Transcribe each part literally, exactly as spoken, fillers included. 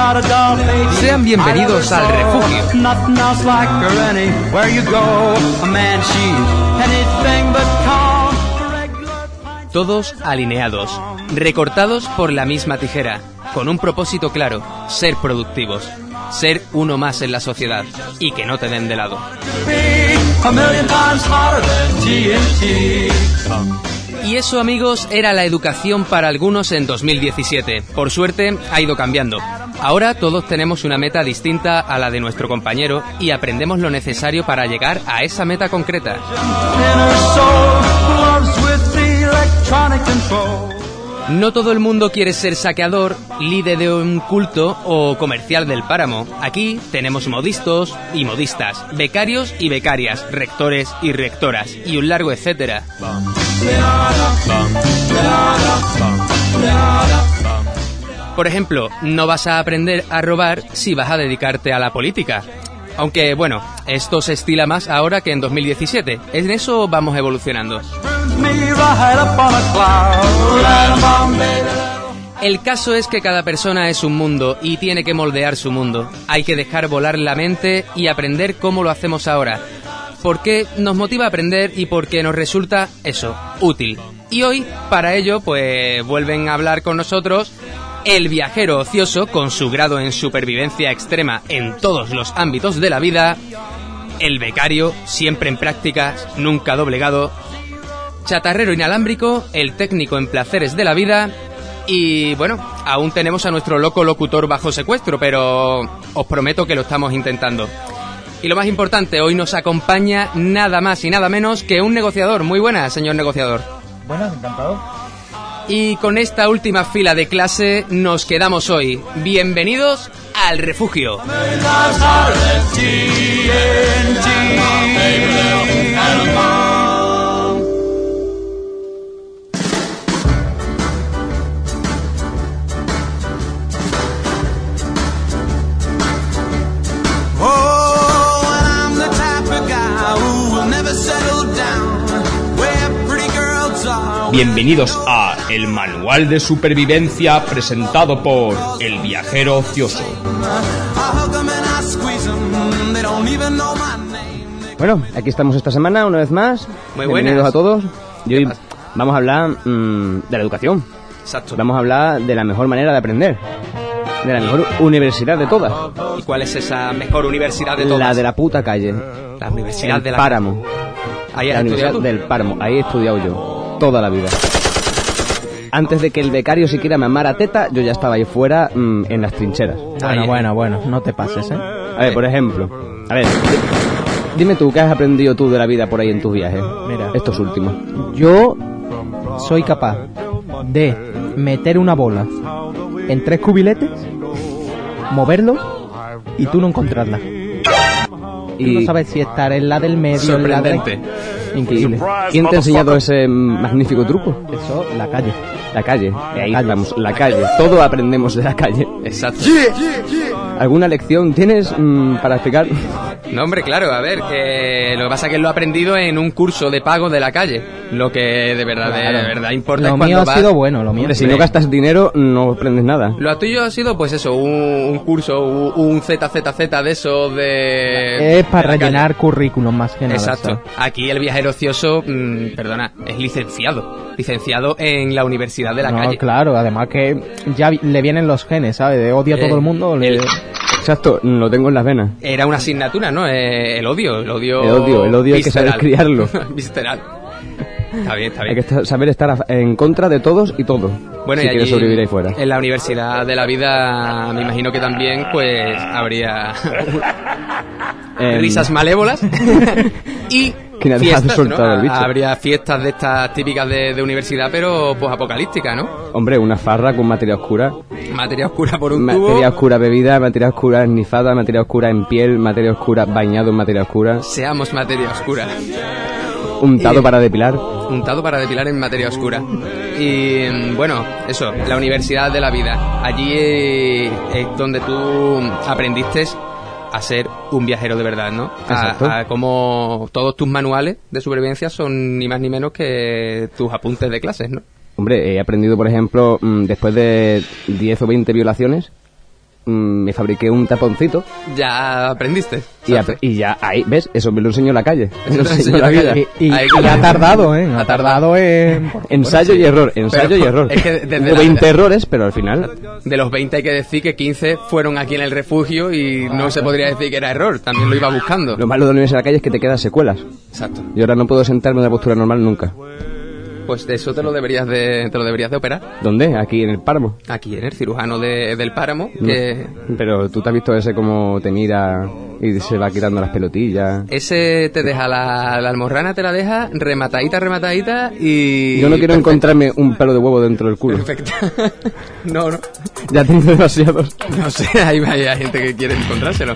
Sean bienvenidos al Refugio. Todos alineados, recortados por la misma tijera, con un propósito claro: ser productivos, ser uno más en la sociedad y que no te den de lado. Y eso, amigos, era la educación para algunos en dos mil diecisiete. Por suerte, ha ido cambiando. Ahora todos tenemos una meta distinta a la de nuestro compañero y aprendemos lo necesario para llegar a esa meta concreta. No todo el mundo quiere ser saqueador, líder de un culto o comercial del páramo. Aquí tenemos modistos y modistas, becarios y becarias, rectores y rectoras, y un largo etcétera. Por ejemplo, no vas a aprender a robar si vas a dedicarte a la política. Aunque, bueno, esto se estila más ahora que en dos mil diecisiete. En eso vamos evolucionando. El caso es que cada persona es un mundo y tiene que moldear su mundo. Hay que dejar volar la mente y aprender cómo lo hacemos ahora. Porque nos motiva a aprender y porque nos resulta, eso, útil. Y hoy, para ello, pues vuelven a hablar con nosotros el viajero ocioso, con su grado en supervivencia extrema en todos los ámbitos de la vida, el becario, siempre en prácticas, nunca doblegado, chatarrero inalámbrico, el técnico en placeres de la vida y, bueno, aún tenemos a nuestro loco locutor bajo secuestro, pero os prometo que lo estamos intentando. Y lo más importante, hoy nos acompaña nada más y nada menos que un negociador. Muy buenas, señor negociador. Buenas, encantado. Y con esta última fila de clase nos quedamos hoy. Bienvenidos al Refugio. Bienvenidos a El Manual de Supervivencia, presentado por El Viajero Ocioso. Bueno, aquí estamos esta semana, una vez más. Muy Bienvenidos buenas a todos. Y hoy vamos a hablar mmm, de la educación. Exacto. Vamos a hablar de la mejor manera de aprender. De la mejor universidad de todas. ¿Y cuál es esa mejor universidad de todas? La de la puta calle. La universidad el de la Páramo. Ahí La has Universidad estudiado tú. del Páramo. Ahí he estudiado yo. Toda la vida. Antes de que el becario siquiera me amara teta, yo ya estaba ahí fuera mmm, en las trincheras. Bueno, Ahí. bueno, bueno, no te pases, ¿eh? A ver, por ejemplo. A ver, di- dime tú, ¿qué has aprendido tú de la vida por ahí en tus viajes? Mira. Estos últimos. Yo soy capaz de meter una bola en tres cubiletes, moverlo y tú no encontrarla. Tú Y no sabes si estar en la del medio, en la de... Sorprendente. Increíble. ¿quién te ha enseñado ese mm, magnífico truco? Eso, la calle. La calle. Ahí calle. estamos, la calle. Todo aprendemos de la calle. Exacto. ¿Alguna lección tienes mm, para explicar? No, hombre, claro, a ver, que lo que pasa es que lo he aprendido en un curso de pago de la calle. Lo que de verdad, de, Claro. verdad importa Lo es cuando mío ha vas... sido bueno, lo mío. Hombre, si no gastas dinero, no aprendes nada. Lo tuyo ha sido, pues eso, un, un curso, un, un Z Z Z de esos de... Es para de la rellenar calle. currículum más que nada. Exacto. sí. Aquí el viajero ocioso, mmm, perdona, es licenciado. Licenciado en la Universidad de la No, Calle. claro, además que ya vi- le vienen los genes, ¿sabes? De odio a Eh, todo el mundo. le- el- Exacto, lo tengo en las venas. Era una asignatura, ¿no? Eh, el odio, el odio... El odio, el odio hay que saber visceral. criarlo. Visceral. Está bien, está Hay bien. que estar- saber estar a- en contra de todos y todo. Bueno, si y quieres allí, sobrevivir ahí fuera. en la Universidad de la Vida, me imagino que también, pues, habría Em, risas malévolas y ¿Quién ha dejado fiestas, soltado ¿no? el bicho? Habría fiestas de estas típicas de, de universidad, pero pues apocalípticas, ¿no? Hombre, una farra con materia oscura. Materia oscura por un Materia tubo. oscura bebida, materia oscura esnifada, materia oscura en piel, materia oscura bañado en materia oscura. Seamos materia oscura. Untado Y- para depilar. Untado para depilar en materia oscura. Y mm, bueno, eso, la Universidad de la Vida. Allí eh, es donde tú aprendiste a ser un viajero de verdad, ¿no? Exacto. A, a cómo todos tus manuales de supervivencia son ni más ni menos que tus apuntes de clases, ¿no? Hombre, he aprendido, por ejemplo, mm, después de diez o veinte violaciones, mm, me fabriqué un taponcito. Ya aprendiste. Y, ap- y ya ahí, ¿ves? Eso me lo enseñó la calle. Me lo enseñó la vida. Y, y- Ahí- y ha tardado, ¿eh? Ha Ha tardado en... Ensayo y error, ensayo Pero y error. es que desde Hubo la- veinte errores, pero al final... De los veinte hay que decir que quince fueron aquí en el refugio y no se podría decir que era error, también lo iba buscando. Lo malo de la universidad de la calle es que te quedan secuelas. Exacto. Y ahora no puedo sentarme en una postura normal nunca. Pues de eso te lo deberías de te lo deberías de operar. ¿Dónde? Aquí en el páramo. Aquí en el cirujano de- del páramo, que Pero tú te has visto ese como te mira y se va quitando las pelotillas. ese te deja la, la almorrana, te la deja rematadita, rematadita y... Yo no quiero perfecto. encontrarme un pelo de huevo dentro del culo. Perfecto. No, no. Ya tengo demasiados. No sé, hay, hay, hay gente que quiere encontrárselo.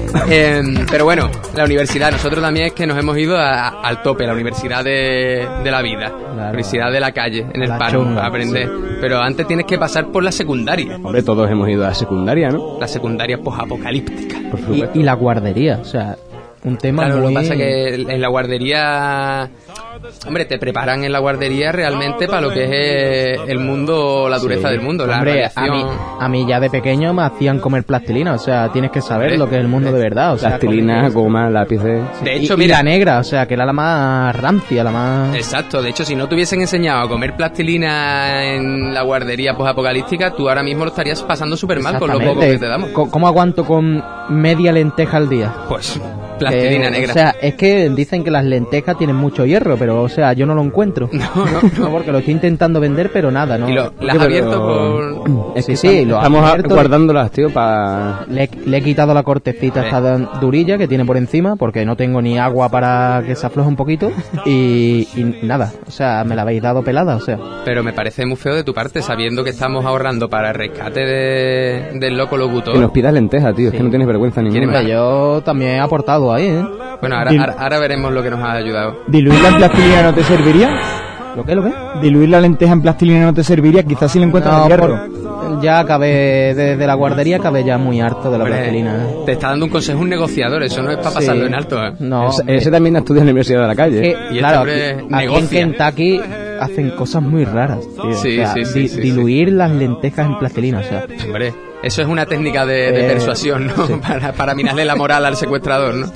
Eh, pero bueno, la universidad, nosotros también es que nos hemos ido a- al tope, la universidad de, de la vida, la universidad de la calle, en el La paro, chunga, a aprender. Pero antes tienes que pasar por la secundaria, Hombre, todos hemos ido a la secundaria, ¿no? la secundaria posapocalíptica. Por Y, supuesto. y la guardería, o sea, un tema Claro, muy... lo que pasa es que en la guardería, hombre, te preparan en la guardería realmente para lo que es eh, el mundo, la dureza Sí. del mundo, la Hombre, a radiación. mí, a mí ya de pequeño me hacían comer plastilina, o sea, tienes que saber Hombre, lo que es el mundo de verdad, o sea... Plastilina, comer- goma, lápices... De y- hecho, y mira, la negra, o sea, que era la más rancia, la más... exacto, de hecho, si no te hubiesen enseñado a comer plastilina en la guardería posapocalíptica, tú ahora mismo lo estarías pasando súper mal con lo poco que te damos. Co- ¿Cómo aguanto con media lenteja al día? Pues, plastilina Eh, negra. O sea, es que dicen que las lentejas tienen mucho hierro, pero, o sea, yo no lo encuentro. No, no, No, porque lo estoy intentando vender, pero nada, ¿no? Y lo, las has Pero- abierto por... Es que sí, lo Estamos a- abierto, guardándolas, tío, para... Le, le he quitado la cortecita Sí. esta de- durilla que tiene por encima, porque no tengo ni agua para que se afloje un poquito. Y, y nada, o sea, me la habéis dado pelada, o sea. Pero me parece muy feo de tu parte, sabiendo que estamos ahorrando para el rescate de, del loco locutor. Que nos pidas lentejas, tío, es que Sí. no tienes vergüenza ¿Quieren ninguna. Hombre, yo también he aportado ahí, ¿eh? Bueno, ahora, ahora, ahora veremos lo que nos ha ayudado. ¿Diluir la plastilina no te serviría? ¿Lo qué, lo qué? ¿Diluir la lenteja en plastilina no te serviría? Quizás si le encuentras No, el hierro. por- ya acabé, desde la guardería acabé ya muy harto de la Hombre, plastilina. ¿eh? te está dando un consejo un negociador, eso no es para pasarlo Sí. en alto, ¿eh? No, Ese, hombre, ese también estudia en la Universidad de la Calle. que, ¿eh? Y este claro, hombre aquí en negocia. Kentucky hacen cosas muy raras, tío. Sí, O sea, sí, sí, di- sí, sí. diluir las lentejas en plastilina, o sea. Hombre, eso es una técnica de, de Eh, persuasión, ¿no? sí. Para, para minarle la moral al secuestrador, ¿no?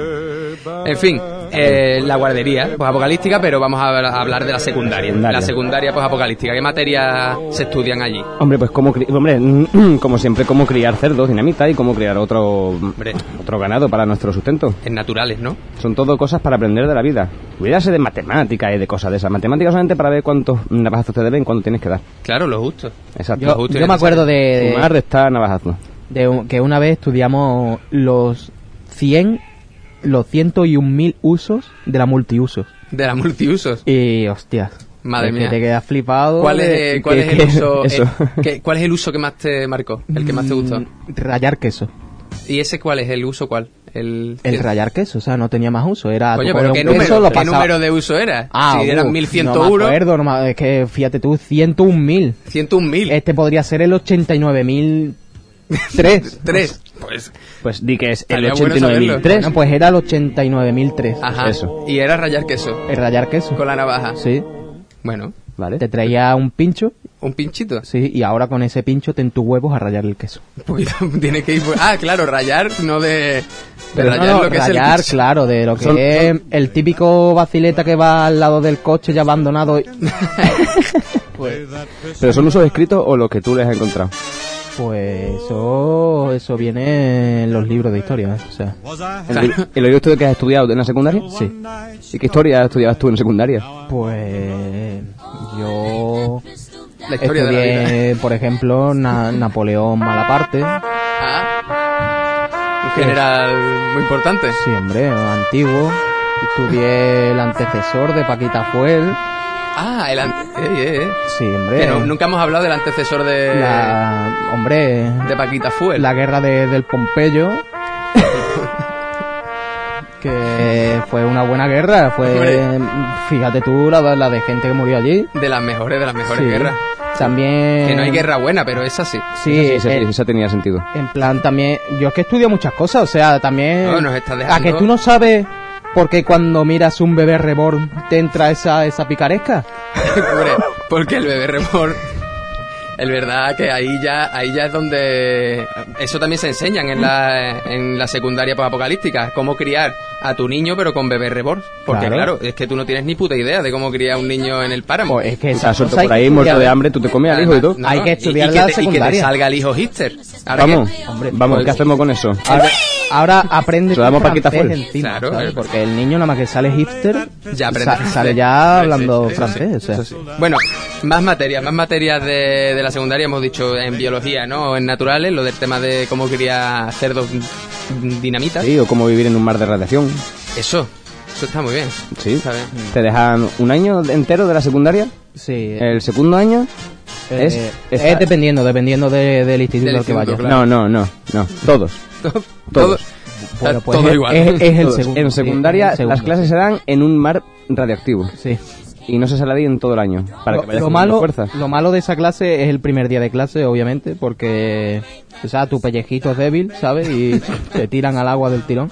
En fin, eh, la guardería, pues apocalíptica, pero vamos a, a hablar de la secundaria. Secundaria. La secundaria, pues apocalíptica. ¿Qué materias se estudian allí? Hombre, pues como, cri- hombre, como siempre, cómo criar cerdos, dinamita y cómo criar otro, Hombre, otro ganado para nuestro sustento. en naturales, ¿no? Son todo cosas para aprender de la vida. Cuídase de matemáticas y de cosas de esas. Matemáticas solamente para ver cuántos navajazos te deben, cuánto tienes que dar. Claro, lo justo. Exacto. Yo, justo y yo me acuerdo de, Sumar, restar, navajazos. de un- que una vez estudiamos los cien, los ciento y un mil usos de la multiusos. De la multiusos. Y, hostias. Madre es mía. Que te quedas flipado. ¿Cuál de- es, cuál que- es el que- uso? eso. eh, que- ¿Cuál es el uso que más te marcó? El que más te gustó. Mm, Rayar queso. ¿Y ese cuál es el uso cuál? El, El rayar queso, o sea, no tenía más uso. Era Oye, tú pero cogías ¿qué un queso, número, lo ¿qué pasaba- número de uso era? Ah, si eran uh, mil ciento No me uno, acuerdo, no me- es que fíjate tú, ciento un mil. ciento un mil. Este podría ser el ochenta y nueve mil tres. Tres. Pues, Pues di que es el Estaría bueno ochenta y nueve mil tres. Bueno, pues era el ochenta y nueve mil tres. ajá. Eso. Y era rayar queso. El rayar queso. Con la navaja. Sí. Bueno, ¿Vale? Te traía un pincho, un pinchito. sí, y ahora con ese pincho ten tus huevos a rayar el queso. Un poquito, tiene que ir. por- Ah, claro, rayar, no de. De Pero rayar no, no, lo que rayar, es el. claro, de lo que Son- es el típico vacileta que va al lado del coche ya abandonado. y- ¿Pero son usos escritos o los que tú les has encontrado? Pues eso, eso viene en los libros de historia, ¿eh? O sea, ¿El, el libro estudio que has estudiado en la secundaria? sí. ¿Y qué historia estudiabas tú en secundaria? Pues yo La historia de la vida. estudié, por ejemplo, Na- Napoleón Malaparte. Ah. Un general muy importante. Sí, hombre, antiguo. Estudié el antecesor de Paquita Fuel. Ah, el ante... eh, eh, eh. Sí, hombre. Que no- nunca hemos hablado del antecesor de. La, hombre, De Paquita Fuel. la guerra de- del Pompeyo. Que fue una buena guerra. Fue, Hombre. fíjate tú, la, la de gente que murió allí. De las mejores, de las mejores Sí. guerras. También. Que no hay guerra buena, pero esa sí. Sí, esa, eh, esa tenía sentido. en plan también. Yo es que estudio muchas cosas, o sea, también. No, nos está A dejando. que tú no sabes por qué cuando miras un bebé reborn te entra esa, esa picaresca. Hombre, porque el bebé reborn Es verdad que ahí ya ahí ya es donde... Eso también se enseñan en la, en la secundaria apocalíptica, cómo criar a tu niño pero con bebé reborn. Porque claro. claro, es que tú no tienes ni puta idea de cómo criar a un niño en el páramo. Pues es que esa suelto por ahí, muerto de hambre, tú te comes al hijo y todo. No, hay que estudiar y, y la que te, secundaria. Y que te salga el hijo hipster. Ahora vamos, que, hombre, vamos, pues, ¿qué hacemos con eso? Ahora, ahora aprende Se lo damos Paquita francés Fuel. encima, Claro, ¿sabes? eh. Porque el niño nada más que sale hipster, ya aprende sa- francés. sale ya Sí, hablando sí, sí, francés. sí, o sea. sí. Bueno, más materias, más materias de, de la secundaria hemos dicho en biología, ¿no? En naturales, lo del tema de cómo criar cerdos dinamitas. Sí, o cómo vivir en un mar de radiación. Eso, eso está muy bien. Sí. Está bien. Te dejan un año entero de la secundaria. Sí. El segundo año Eh, es, es, está- dependiendo, dependiendo de- del instituto Del al que instituto, vaya. claro. No, no, no, no. Todos. Todo, Todos. Bueno, pues todo es, igual. es- es el Todos. segundo. En sí, secundaria es el segundo. las clases se dan en un mar radioactivo. Sí. Y no se sale de ahí en todo el año. Para Lo, que vayas lo cogiendo malo, fuerza. lo malo de esa clase es el primer día de clase, obviamente, porque, o sea, tu pellejito es débil, ¿sabes? Y te tiran al agua del tirón.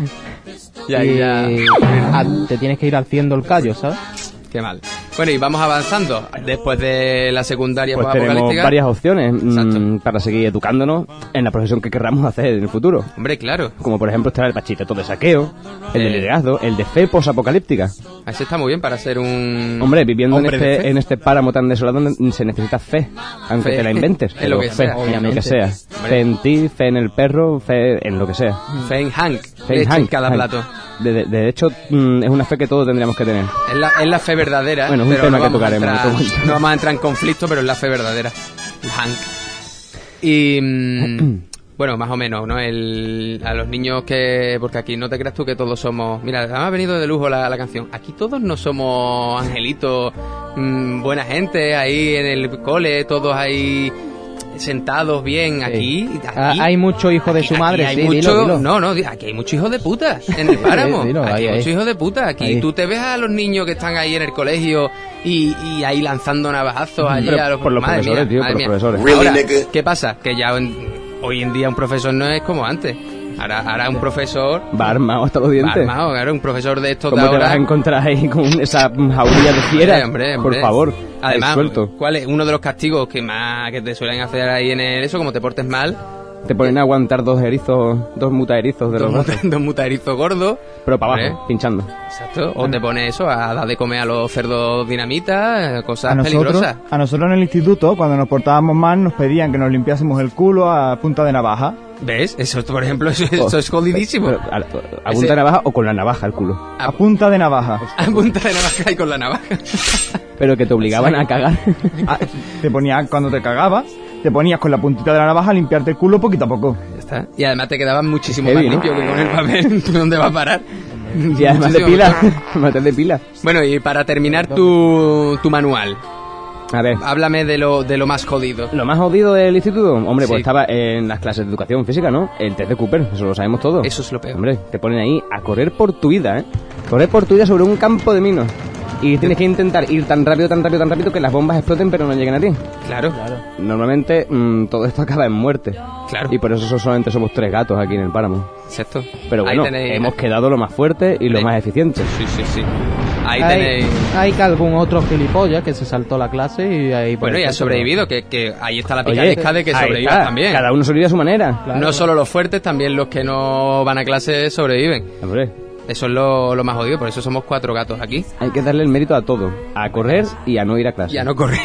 Ya, y ya. a- te tienes que ir haciendo el callo, ¿sabes? Qué mal. Bueno, y vamos avanzando. Después de la secundaria Pues tenemos apocalíptica. varias opciones mm, Exacto. para seguir educándonos en la profesión que querramos hacer en el futuro. Hombre, claro. Como por ejemplo está el bachillerato de saqueo, el de Eh. liderazgo, el de fe posapocalíptica. Ese está muy bien para ser un... Hombre, viviendo en hombre de este, fe. en este páramo tan desolado se necesita fe, aunque Fe. te la inventes. En lo pero que fe, sea, en lo obviamente. que sea. Fe en ti, fe en el perro, fe en lo que sea. Fe en Hank. Fe en Leche en Hank, cada Hank. plato. De, de- de hecho, mm, es una fe que todos tendríamos que tener. Es la, es la fe verdadera. Bueno, es un pero tema no que vamos a tocaremos en entrar- otro momento. No vamos a entrar en conflicto, pero es la fe verdadera. El Hank. Y... mm, bueno, más o menos, ¿no? El, a los niños que... Porque aquí no te creas tú que todos somos... Mira, además ha venido de lujo la, la canción. Aquí todos no somos angelitos, mm, buena gente, ahí en el cole, todos ahí sentados bien. Aquí... aquí Ah, hay mucho hijo de aquí- su madre, aquí sí, hay mucho, dilo, dilo. No, no, di- aquí hay muchos hijos de puta en el páramo. Dilo, aquí ahí, hay muchos ahí. hijos de puta. Aquí Ahí. tú te ves a los niños que están ahí en el colegio y, y ahí lanzando navajazos allí Pero a los por los madre profesores, mía, tío, madre por los mía. profesores. Ahora, ¿qué pasa? Que ya en- hoy en día un profesor no es como antes. Ahora, ahora un profesor Va armado hasta los va dientes. armado, claro, un profesor de estos de ¿Cómo te ahora. vas a encontrar ahí con esa jaulilla de fiera? Hombre, hombre, Por hombre. favor, Además, ahí suelto. ¿cuál es uno de los castigos que más que te suelen hacer ahí en el eso, como te portes mal? Te ponen a aguantar dos erizos, dos mutaerizos de Dos, los muta- brazos. dos mutaerizos gordos. Pero para Hombre. abajo, pinchando. Exacto. O te pones eso, a dar de comer a los cerdos dinamita, cosas A nosotros, peligrosas. a nosotros en el instituto, cuando nos portábamos mal, nos pedían que nos limpiásemos el culo a punta de navaja. ¿Ves? Eso, por ejemplo, eso, eso es jodidísimo. Pero, a, a punta Ese- de navaja o con la navaja al culo. A punta de navaja. A punta de navaja y con la navaja. Pero que te obligaban a cagar. Ah, te ponías, cuando te cagabas, te ponías con la puntita de la navaja a limpiarte el culo poquito a poco. Ya está. Y además te quedaban muchísimo Heavy, más ¿no? limpio que con el papel. ¿Tú dónde vas a parar? Y además de Muchísimo pila. mejor. Además de pila. Bueno, y para terminar tu, tu manual, A ver. háblame de lo, de lo más jodido. Lo más jodido del instituto, hombre, pues Sí. estaba en las clases de educación física, ¿no? El test de Cooper, eso lo sabemos todos. Eso es lo peor. Hombre, te ponen ahí a correr por tu vida, ¿eh? Correr por tu vida sobre un campo de minos. Y tienes que intentar ir tan rápido, tan rápido, tan rápido que las bombas exploten pero no lleguen a ti. Claro, Normalmente mm, todo esto acaba en muerte. claro. Y por eso so- solamente somos tres gatos aquí en el páramo. Exacto. Pero Ahí bueno, tenéis- hemos quedado lo más fuerte y lo Ahí. más eficiente. Sí, sí, sí. Ahí hay, tenéis... hay que algún otro gilipollas que se saltó la clase y ahí... Bueno, y ha pues, sobrevivido, que, que ahí está la Oye, picaresca de que ahí sobrevivas está. también. Cada uno sobrevive a su manera. Claro. No solo los fuertes, también los que no van a clase sobreviven. Hombre, Eso es lo, lo más jodido, por eso somos cuatro gatos aquí. hay que darle el mérito a todo. A correr y a no ir a clase. Ya no corre.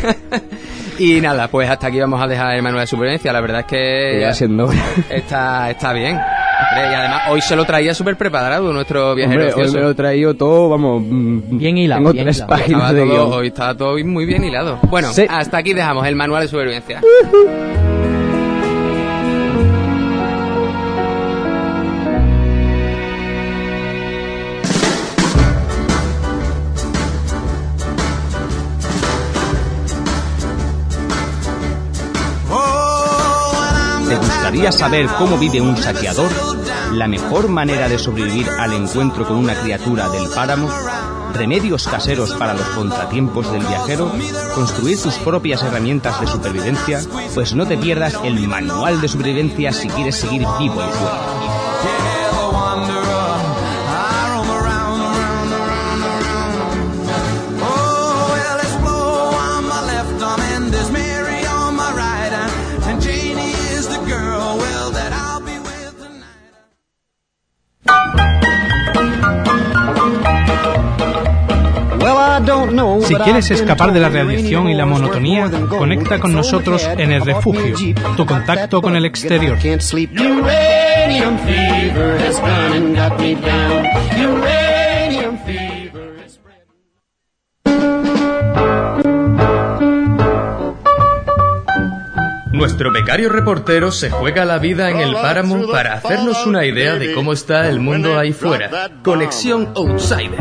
Y nada, pues hasta aquí vamos a dejar el manual de supervivencia. La verdad es que Ya siendo hora. está, está bien. Hombre, y además hoy se lo traía súper preparado nuestro viajero Hombre, hoy ocioso. me lo he traído todo, vamos... mm, Bien hilado, Tengo bien tres hilado. páginas Estaba de todo- guión. hoy estaba todo muy bien hilado. Bueno, Sí. hasta aquí dejamos el manual de supervivencia. ¿Te gustaría saber cómo vive un saqueador? ¿La mejor manera de sobrevivir al encuentro con una criatura del páramo? ¿Remedios caseros para los contratiempos del viajero? ¿Construir tus propias herramientas de supervivencia? Pues no te pierdas el manual de supervivencia si quieres seguir vivo y fuerte. Si quieres escapar de la radiación y la monotonía, conecta con nosotros en El Refugio, tu contacto con el exterior. Nuestro becario reportero se juega la vida en el páramo para hacernos una idea de cómo está el mundo ahí fuera. Conexión Outsider.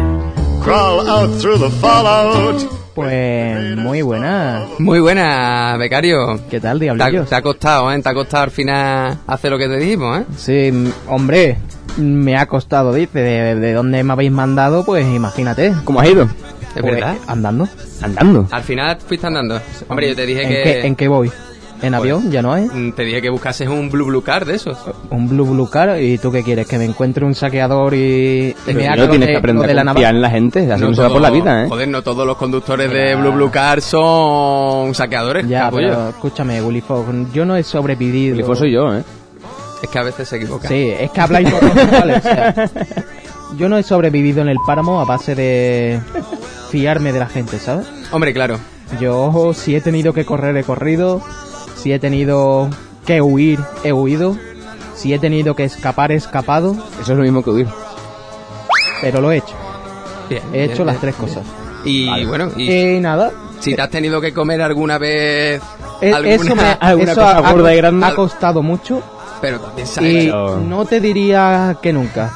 Pues muy buena. Muy buena, becario. ¿Qué tal, Te ha, diablillos? te ha costado, ¿eh? Te ha costado al final hacer lo que te dijimos, ¿eh? Sí, m- hombre, me ha costado, dice. De, de dónde me habéis mandado, pues imagínate. ¿Cómo has ido? Es Pues, verdad. andando. Andando. Al final fuiste andando. Hombre, yo te dije ¿En que... qué, ¿En qué voy? ¿En Pues, avión? ¿Ya no hay? mm, Te dije que buscases un Blue Blue Card de esos. Un Blue Blue Car. ¿Y tú qué quieres? ¿Que me encuentre un saqueador y, y Pero me no haga lo tienes de, que aprender lo de a la confiar navaja? en la gente, así no, No se va por la todo- vida, ¿eh? Joder, no todos los conductores de Blue Blue Card son saqueadores. Ya, capullo. pero escúchame, Willy Fox, yo no he sobrevivido. El soy yo, ¿eh? Es que a veces se equivoca. Sí, es que habláis vosotros, ¿vale? O sea, yo no he sobrevivido en el páramo a base de fiarme de la gente, ¿sabes? Hombre, claro. Yo, si he tenido que correr, he corrido. Si he tenido que huir, he huido. Si he tenido que escapar, he escapado. Eso es lo mismo que huir. Pero lo he hecho. Bien, He bien, hecho las bien, tres bien. cosas. Y bueno, y Y nada. si te has tenido que comer alguna vez e- alguna, eso me, alguna eso cosa ha, gorda y grande. ha costado mucho. pero también se ha Y hecho. no te diría que nunca.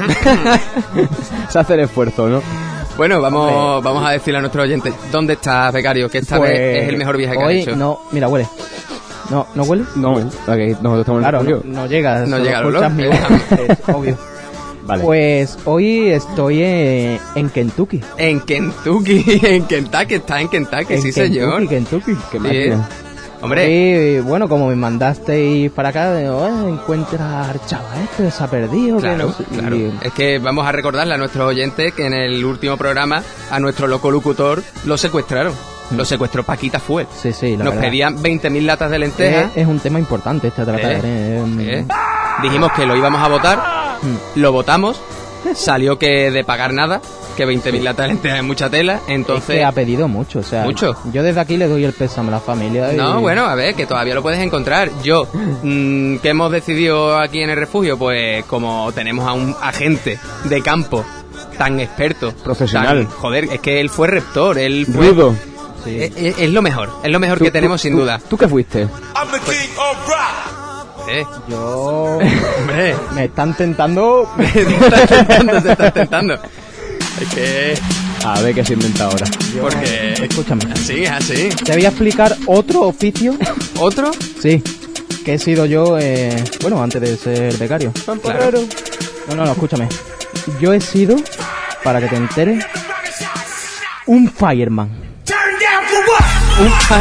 Se hace el esfuerzo, ¿no? Bueno, vamos, vamos a decirle a nuestros oyentes ¿dónde estás, becario? Que esta Pues, vez es el mejor viaje que hoy, has hecho. No, mira, huele. No, ¿no huele? No, ok, nosotros estamos Claro, en el no, refugio. no llega. No solo llega el escuchas olor. mi voz, es obvio. Vale. Pues hoy estoy eh, en Kentucky. En Kentucky, en Kentucky, está en Kentucky, En sí Kentucky, señor. Kentucky. Qué Sí, máquina. hombre, Y bueno, como me mandasteis para acá, digo, eh, encuentra al chaval este, se ha perdido. que claro, no sé- claro. y- Es que vamos a recordarle a nuestros oyentes que en el último programa a nuestro loco locutor lo secuestraron. Lo secuestró Paquita Fuel. Sí, sí, la Nos verdad. pedían veinte mil latas de Es, lentejas. es un tema importante este a tratar. Eh, eh, em, Eh, Dijimos que lo íbamos a votar, lo votamos, salió que de pagar nada, que veinte mil latas de lentejas es mucha tela, Es entonces... que ha pedido mucho, o sea, ¿Mucho? yo desde aquí le doy el pésame a la familia. y- No, bueno, a ver, que todavía lo puedes encontrar. Yo, mm, ¿qué hemos decidido aquí en el refugio? Pues como tenemos a un agente de campo tan experto, Profesional. tan- joder, es que él fue rector, él fue... Rudo. Es, es- es lo mejor, es lo mejor Tú- que tenemos tú- sin tú- duda. ¿Tú qué fuiste? Eh, Yo... hombre, me están tentando... se está tentando, se está tentando. Es que... A ver qué se inventa ahora. Porque... Escúchame. Así, así. Te voy a explicar otro oficio. ¿Otro? Sí, que he sido yo, eh, bueno, antes de ser becario. Claro. No, no, no, escúchame. Yo he sido, para que te enteres, un fireman. Un, fa-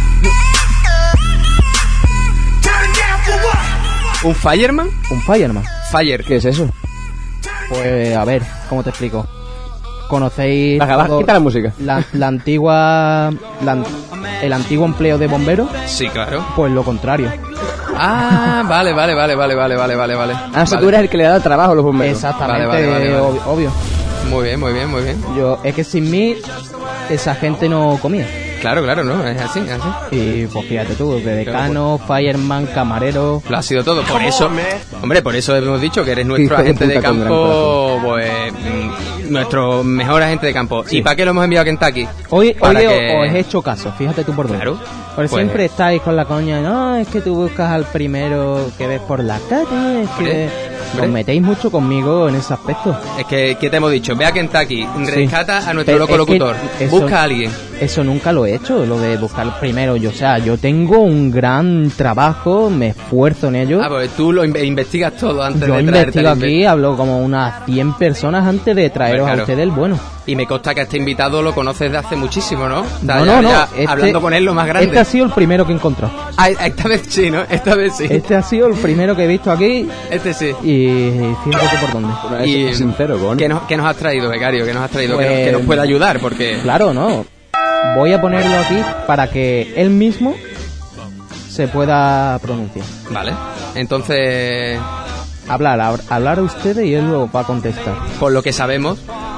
¿Un fireman? Un fireman. Fire. ¿Qué es eso? Pues, a ver, ¿cómo te explico? ¿Conocéis Baja, baja, todo quita la música. la, la antigua... la an- el antiguo empleo de bombero? Sí, claro. Pues lo contrario. Ah, vale, vale, vale, vale, vale, vale, vale, vale. Ah, o sea, Vale. tú eres el que le da trabajo a los bomberos. Exactamente, Vale, vale, vale, vale. ob- obvio. Muy bien, muy bien, muy bien. Yo, es que sin mí, esa gente no comía. Claro, claro, no, es así, es así. Y pues fíjate tú, de decano, fireman, camarero... Lo ha sido todo. Por eso, hombre, por eso hemos dicho que eres nuestro Hijo de agente de puta con campo, pues, mm, nuestro mejor agente de campo. ¿Y para qué lo hemos enviado a Kentucky? Hoy, Para hoy que- os he hecho caso, fíjate tú por dónde. Claro. Porque Pues- siempre estáis con la coña, no, es que tú buscas al primero que ves por la calle, es que Hombre, os hombre. metéis mucho conmigo en ese aspecto. Es que, ¿qué te hemos dicho? Ve a Kentucky, rescata a nuestro Pero loco es que locutor, eso- busca a alguien. Eso nunca lo he hecho, lo de buscar al primero. Yo, o sea, yo tengo un gran trabajo, me esfuerzo en ello. Ah, pues tú lo inve- investigas todo antes Yo de traerte investigo al inve- aquí, hablo como unas cien personas antes de traeros Claro. a ustedes el bueno. Y me consta que a este invitado lo conoces de hace muchísimo, ¿no? O sea, No, ya- no, no. ya este- hablando con él lo más grande. Este ha sido el primero que he encontrado. Ah, esta vez sí, ¿no? Esta vez sí. Este ha sido el primero que he visto aquí Este sí. y fíjate tú por dónde. Bueno, Y- es sincero, con. ¿Qué nos, qué nos has traído, becario? ¿Qué nos has traído? Que, nos, Pues- que nos pueda ayudar, porque... Claro, no. Voy a ponerlo aquí para que él mismo se pueda pronunciar. Vale. Entonces, Hablar, hab- hablar a ustedes y él lo va a contestar. por lo que sabemos,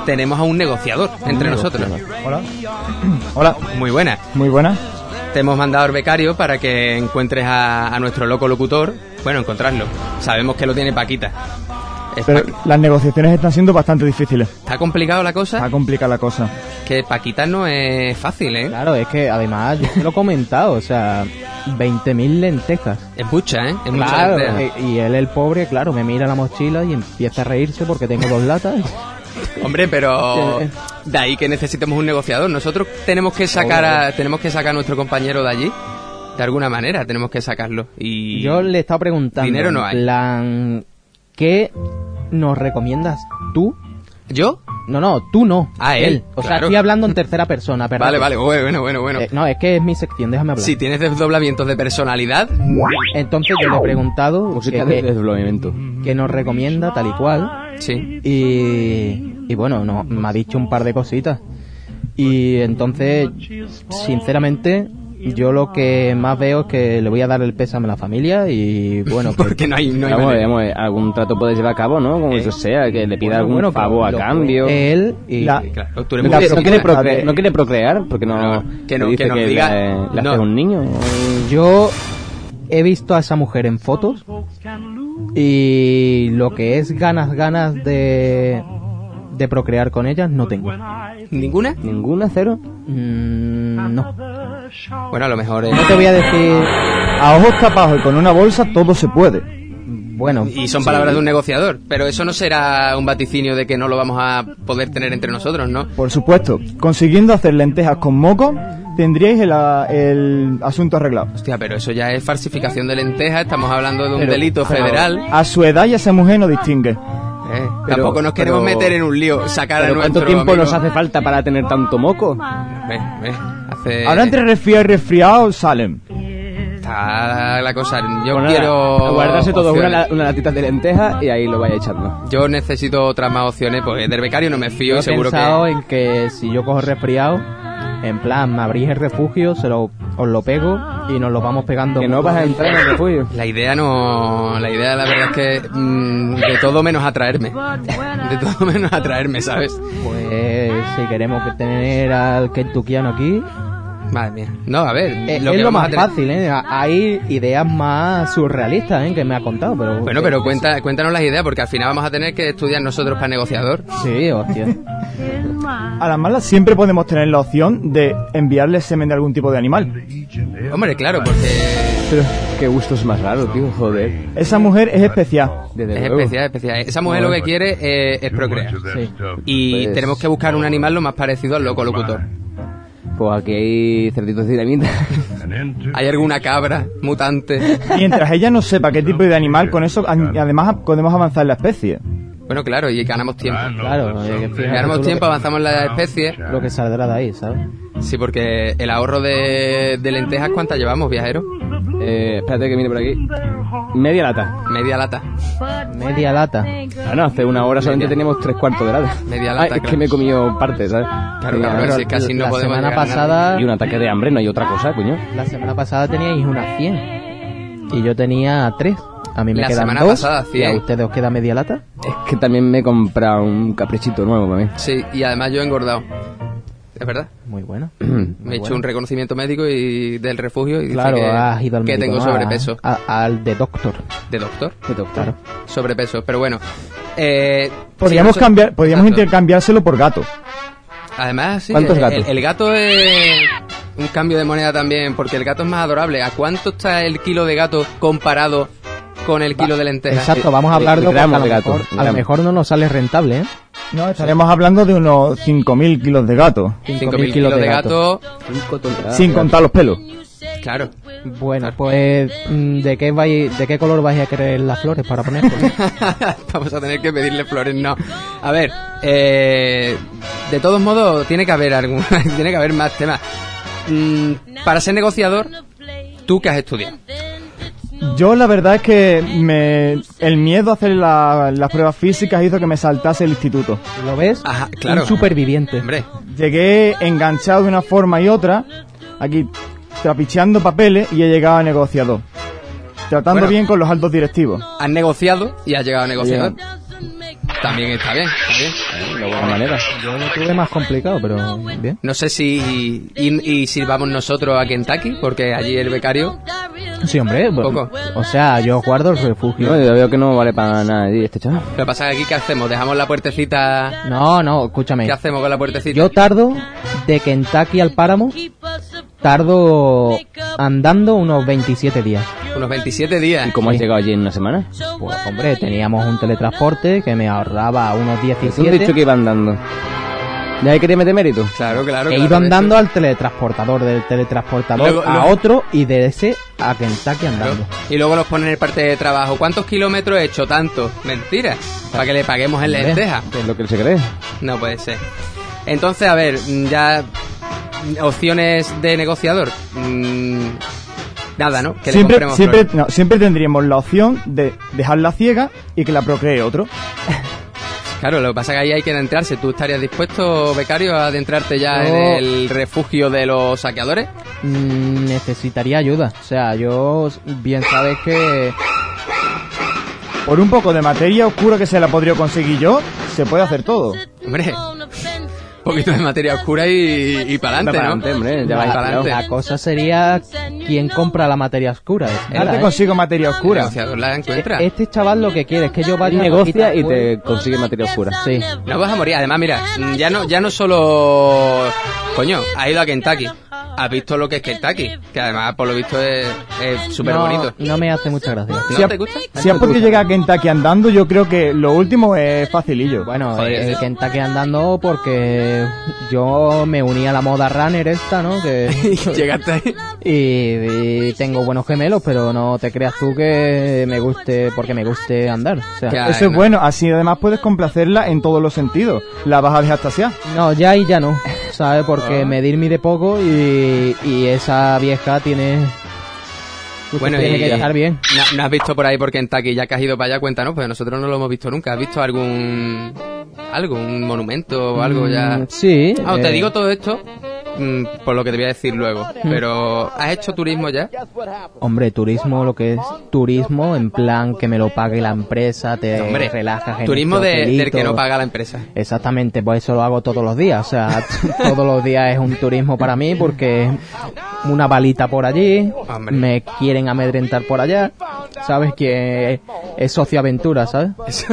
tenemos a un negociador entre nosotros. Hola. Hola. Muy buena. Muy buena. Te hemos mandado al becario para que encuentres a, a nuestro loco locutor. Bueno, encontrarlo. Sabemos que lo tiene Paquita. Es Pero Paqui- las negociaciones están siendo bastante difíciles. ¿Está complicado la cosa? Está complicada la cosa. Que Paquita no es fácil, ¿eh? Claro, es que además yo te lo he comentado, o sea, veinte mil lentejas. Es mucha, ¿eh? Es mucha Claro, lenteja. y, y él, el pobre, claro, me mira la mochila y empieza a reírse porque tengo dos latas. Hombre, pero de ahí que necesitemos un negociador. Nosotros tenemos que sacar a, tenemos que sacar a nuestro compañero de allí. De alguna manera tenemos que sacarlo. Y Yo le he estado preguntando, dinero no en hay. plan, ¿qué nos recomiendas tú? ¿Yo? No, no, tú no. Ah, él, O sea, claro. estoy hablando en tercera persona, perdón. Vale, vale, bueno, bueno, bueno. Eh, no, es que es mi sección, déjame hablar. Si tienes desdoblamientos de personalidad, Entonces yo le he preguntado Música que, de que- desdoblamiento. que nos recomienda tal y cual. sí. Y, y bueno, no, me ha dicho un par de cositas. Y entonces, sinceramente, yo lo que más veo es que le voy a dar el pésame a la familia y bueno, que- Porque no hay, no hay Vamos, manera. vamos, algún trato puedes llevar a cabo, ¿no? Como eso sea, que le pida bueno, algún bueno, pero favor a lo- cambio. él y La- Claro, tú No eres muy quiere, no, propuesta quiere de- procrear, no quiere procrear porque no, No, que no- le dice que nos le- diga- le no. hace un niño. yo he visto a esa mujer en fotos y lo que es ganas, ganas de, de procrear con ella no tengo. ¿Ninguna? ¿Ninguna? ¿Cero? Mm, no. Bueno, a lo mejor es... No te voy a decir, A ojos tapados y con una bolsa todo se puede. bueno, Y son palabras de un negociador. Pero eso no será un vaticinio de que no lo vamos a poder tener entre nosotros, ¿no? Por supuesto, consiguiendo hacer lentejas con moco, tendríais el, a- el asunto arreglado. Hostia, pero eso ya es falsificación de lentejas. Estamos hablando de un Pero- delito pero federal. A su edad y a esa mujer no distingue. Eh, Pero- tampoco nos queremos pero- meter en un lío. Sacar a ¿Pero nuestro cuánto tiempo amigo. nos hace falta para tener tanto moco? Ve, ve, hace... Ahora entre resfriado y resfriado salen. Está la cosa. Yo Pues nada, quiero... a guardarse todo una, opciones. la- una latita de lentejas y ahí lo vaya echando. Yo necesito otras más opciones, pues del becario no me fío yo y he seguro pensado que... en que si yo cojo resfriado, en plan, me abrís el refugio, se lo, os lo pego y nos lo vamos pegando. Que no vas a entrar en el refugio. La idea no... La idea, la verdad es que... mm, de todo menos atraerme. De todo menos atraerme, ¿sabes? Pues si queremos que tener al kentuckiano aquí, Madre mía. No, a ver... eh, lo es que lo vamos más a tener- fácil, ¿eh? Hay ideas más surrealistas, ¿eh? Que me ha contado, pero... Bueno, pero cuenta, cuéntanos las ideas, porque al final vamos a tener que estudiar nosotros para negociador. Sí, hostia. A las malas siempre podemos tener la opción de enviarle semen de algún tipo de animal. Hombre, claro, porque Pero qué gustos más raros, tío, joder. Esa mujer es especial. Desde es luego. especial, es especial. Esa mujer lo que quiere eh, es procrear. Sí. Y Pues- tenemos que buscar un animal lo más parecido al loco locutor. Pues aquí hay cerditos de dinamita. ¿Hay alguna cabra mutante? Mientras ella no sepa qué tipo de animal, con eso a- además podemos avanzar en la especie. Bueno, claro, y ganamos tiempo. Claro, eh, que fíjate Ganamos tú lo tiempo, que- avanzamos en la especie. Lo que saldrá de ahí, ¿sabes? Sí, porque el ahorro de, de lentejas, ¿cuántas llevamos, viajero? Eh, espérate que mire por aquí. Media lata. Media lata. Media lata. Ah, no, hace una hora solamente teníamos tres cuartos de lata. Media Ah, lata, es claro. que me he comido parte, ¿sabes? Claro, Y- cabrón, Pero si es que así no la podemos semana llegar a nada. pasada, Y un ataque de hambre, no hay otra cosa, coño. la semana pasada teníais unas cien y yo tenía tres. A mí me La quedan semana dos pasada, y a cien. ustedes os queda media lata. Es que también me he comprado un caprichito nuevo para mí. Sí, y además yo he engordado. Es verdad. Muy bueno. Me he hecho un reconocimiento médico y del refugio y dice Claro, que, has ido al que médico, tengo ¿no? sobrepeso. A- a- al de doctor. ¿De doctor? Me toca. Claro. Sobrepeso, pero bueno. Eh, Podríamos sí, no sé- cambiar, podríamos Exacto. intercambiárselo por gato. Además, sí, ¿Cuántos el, gatos? el gato es un cambio de moneda también, porque el gato es más adorable. ¿A cuánto está el kilo de gato comparado con el kilo de lentejas? Exacto, vamos a Eh, hablarlo porque a gramos lo, de gato, mejor, a lo gramos. mejor no nos sale rentable, ¿eh? No, estaremos hablando de unos cinco mil kilos de gato, cinco mil kilos de gato. Cinco toneladas. sin contar los pelos. Claro. Bueno, pues mm, ¿de qué vais, de qué color vais a querer las flores para poner? Vamos a tener que pedirle flores, no. A ver, eh, de todos modos, tiene que haber algún, tiene que haber más temas. Mm, para ser negociador, ¿tú qué has estudiado? Yo la verdad es que me, el miedo a hacer la- las pruebas físicas hizo que me saltase el instituto. ¿Lo ves? Ajá, claro. Un superviviente. Hombre, Llegué enganchado de una forma y otra, aquí trapicheando papeles y he llegado a negociador. Tratando Bueno. bien con los altos directivos. has negociado y has llegado a negociador. también está bien, está bien. De buena manera. Yo lo tuve más complicado, pero bien. No sé si y, y sirvamos nosotros a Kentucky, porque allí el becario... Sí, hombre. Poco. O sea, yo guardo el refugio. No, yo veo que no vale para nada allí este chaval. Lo que pasa es que aquí, ¿qué hacemos? ¿Dejamos la puertecita? No, no, escúchame. ¿Qué hacemos con la puertecita? Yo tardo de Kentucky al Páramo, tardo andando unos veintisiete días. Unos veintisiete días. ¿Y cómo has llegado allí en una semana? Pues hombre, teníamos un teletransporte que me ahorraba unos ¿Tú has diecisiete. dicho que iba andando? ¿Ya he querido meter mérito? Claro, claro. He claro, ido de andando hecho. al teletransportador, del teletransportador Luego- a luego- otro y de ese a Kentucky andando. Claro. Y luego nos ponen el parte de trabajo. ¿Cuántos kilómetros he hecho? Tanto. Mentira. Para que le paguemos en Hombre. lentejas. Es lo que él se cree. No puede ser. Entonces, a ver, ya... Opciones de negociador. Mm, nada, ¿no? Que le Siempre, compremos siempre, flores. no, siempre tendríamos la opción de dejarla ciega y que la procree otro. Claro, lo que pasa es que ahí hay que adentrarse. ¿Tú estarías dispuesto, becario, a adentrarte ya Yo- en el refugio de los saqueadores? Mm, necesitaría ayuda. O sea, yo bien sabes que... Por un poco de materia oscura que se la podría conseguir yo, se puede hacer todo. Hombre, un poquito de materia oscura y, y para adelante, Va ¿no? pa'lante, hombre, ya Va vais pa'lante. La cosa sería quién compra la materia oscura. Es Yo cara, te ¿eh? consigo materia El oscura. negociador la encuentra. Este chaval lo que quiere es que yo vaya a Negocia quitar y fuego. te consigue materia oscura. Sí. No vas a morir. Además, mira, ya no, ya no solo... Coño, has ido a Kentucky. Has visto lo que es Kentucky. Que además, por lo visto, es súper no, bonito. no me hace mucha gracia. ¿No Si ha- te gusta? Si has podido llegar a Kentucky andando, yo creo que lo último es facilillo. Bueno, Joder, el sí. Kentucky andando porque yo me uní a la moda runner esta, ¿no? Que Llegaste ahí. y, y tengo buenos gemelos, pero no te creas tú que me guste porque me guste andar. O sea, Que- Eso es no. bueno, así además puedes complacerla en todos los sentidos. La vas a dejar tasear. no, ya y ya no, ¿sabes? Porque Ah. medir mide poco y, y esa vieja tiene... Bueno, tiene y que dejar bien. ¿no, no has visto por ahí por Kentucky? Ya que has ido para allá, cuéntanos, pues nosotros no lo hemos visto nunca. ¿Has visto algún algo, un monumento o algo ya? Mm, sí. Ah, te eh, digo todo esto mm, por lo que te voy a decir luego. Pero, ¿has hecho turismo ya? Hombre, turismo, lo que es turismo, en plan que me lo pague la empresa, te Hombre, relajas en turismo este de- del hotelito. que no paga la empresa. Exactamente, pues eso lo hago todos los días, o sea, todos los días es un turismo para mí porque una balita por allí, Hombre. me quieren amedrentar por allá, sabes que es socioaventura, ¿sabes?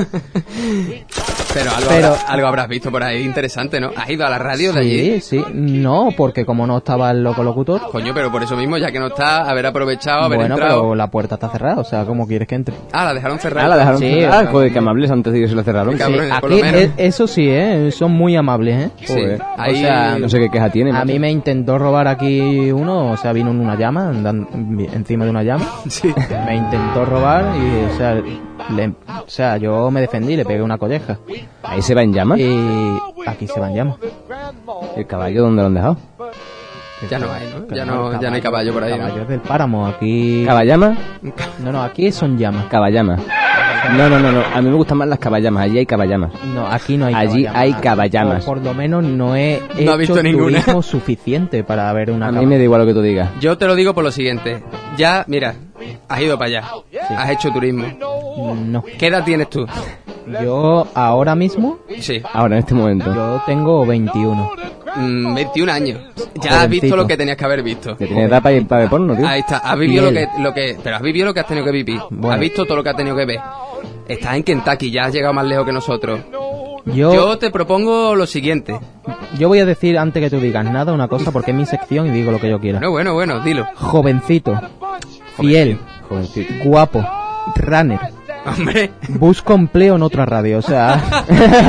Pero algo, Pero- habrá- algo habrás visto por ahí interesante, ¿no? ¿Has ido a la radio de allí? Sí, sí, no, porque como no estaba el loco locutor, Coño, pero por eso mismo, ya que no está, haber aprovechado, haber bueno, entrado. pero la puerta está cerrada, o sea, ¿cómo quieres que entre? Ah, la dejaron cerrada. Ah, la dejaron Sí, cerrar. o- Joder, que amables antes de que se la cerraron. Qué cabrones, por Aquí, lo menos. e- eso sí, ¿eh? Son muy amables, ¿eh? Sí, Joder. ahí- O sea, No sé qué queja tiene. A macho. mí me intentó robar aquí uno, o sea, vino en una llama, andando encima de una llama. Sí. Me intentó robar y, o sea, le- o sea, yo me defendí, le pegué una colleja. Ahí se va en llamas. Y aquí se van llamas. ¿El caballo dónde lo han dejado? Ya no hay, ¿no? Ya no, ya no hay caballo por ahí, ¿no? Caballos del páramo, aquí... ¿Caballama? No, no, aquí son llamas. Caballama. No, no, no, no. A mí me gustan más las caballamas. Allí hay caballamas. No, aquí no hay Allí caballamas. hay caballamas. O por lo menos no he No hecho ha visto ninguna. turismo suficiente para ver una A mí caballa. me da igual lo que tú digas. Yo te lo digo por lo siguiente. Ya, mira, has ido para allá. Has hecho turismo. No. ¿Qué edad tienes tú? Yo ahora mismo, Sí. Ahora, en este momento. yo tengo veintiuno. Mm, veintiún años. Ya has Jovencito. visto lo que tenías que haber visto. Que tienes edad para ir para ver porno, tío. Ahí está. Has vivido lo Piel. que, lo que... Pero has vivido lo que has tenido que vivir. Bueno. Has visto todo lo que has tenido que ver. Estás en Kentucky, ya has llegado más lejos que nosotros. Yo, Yo te propongo lo siguiente. yo voy a decir antes que tú digas nada una cosa porque es mi sección y digo lo que yo quiera. Bueno, bueno, bueno, dilo. Jovencito, fiel, Jovencito. guapo, runner. Hombre. Busco empleo en otra radio, o sea...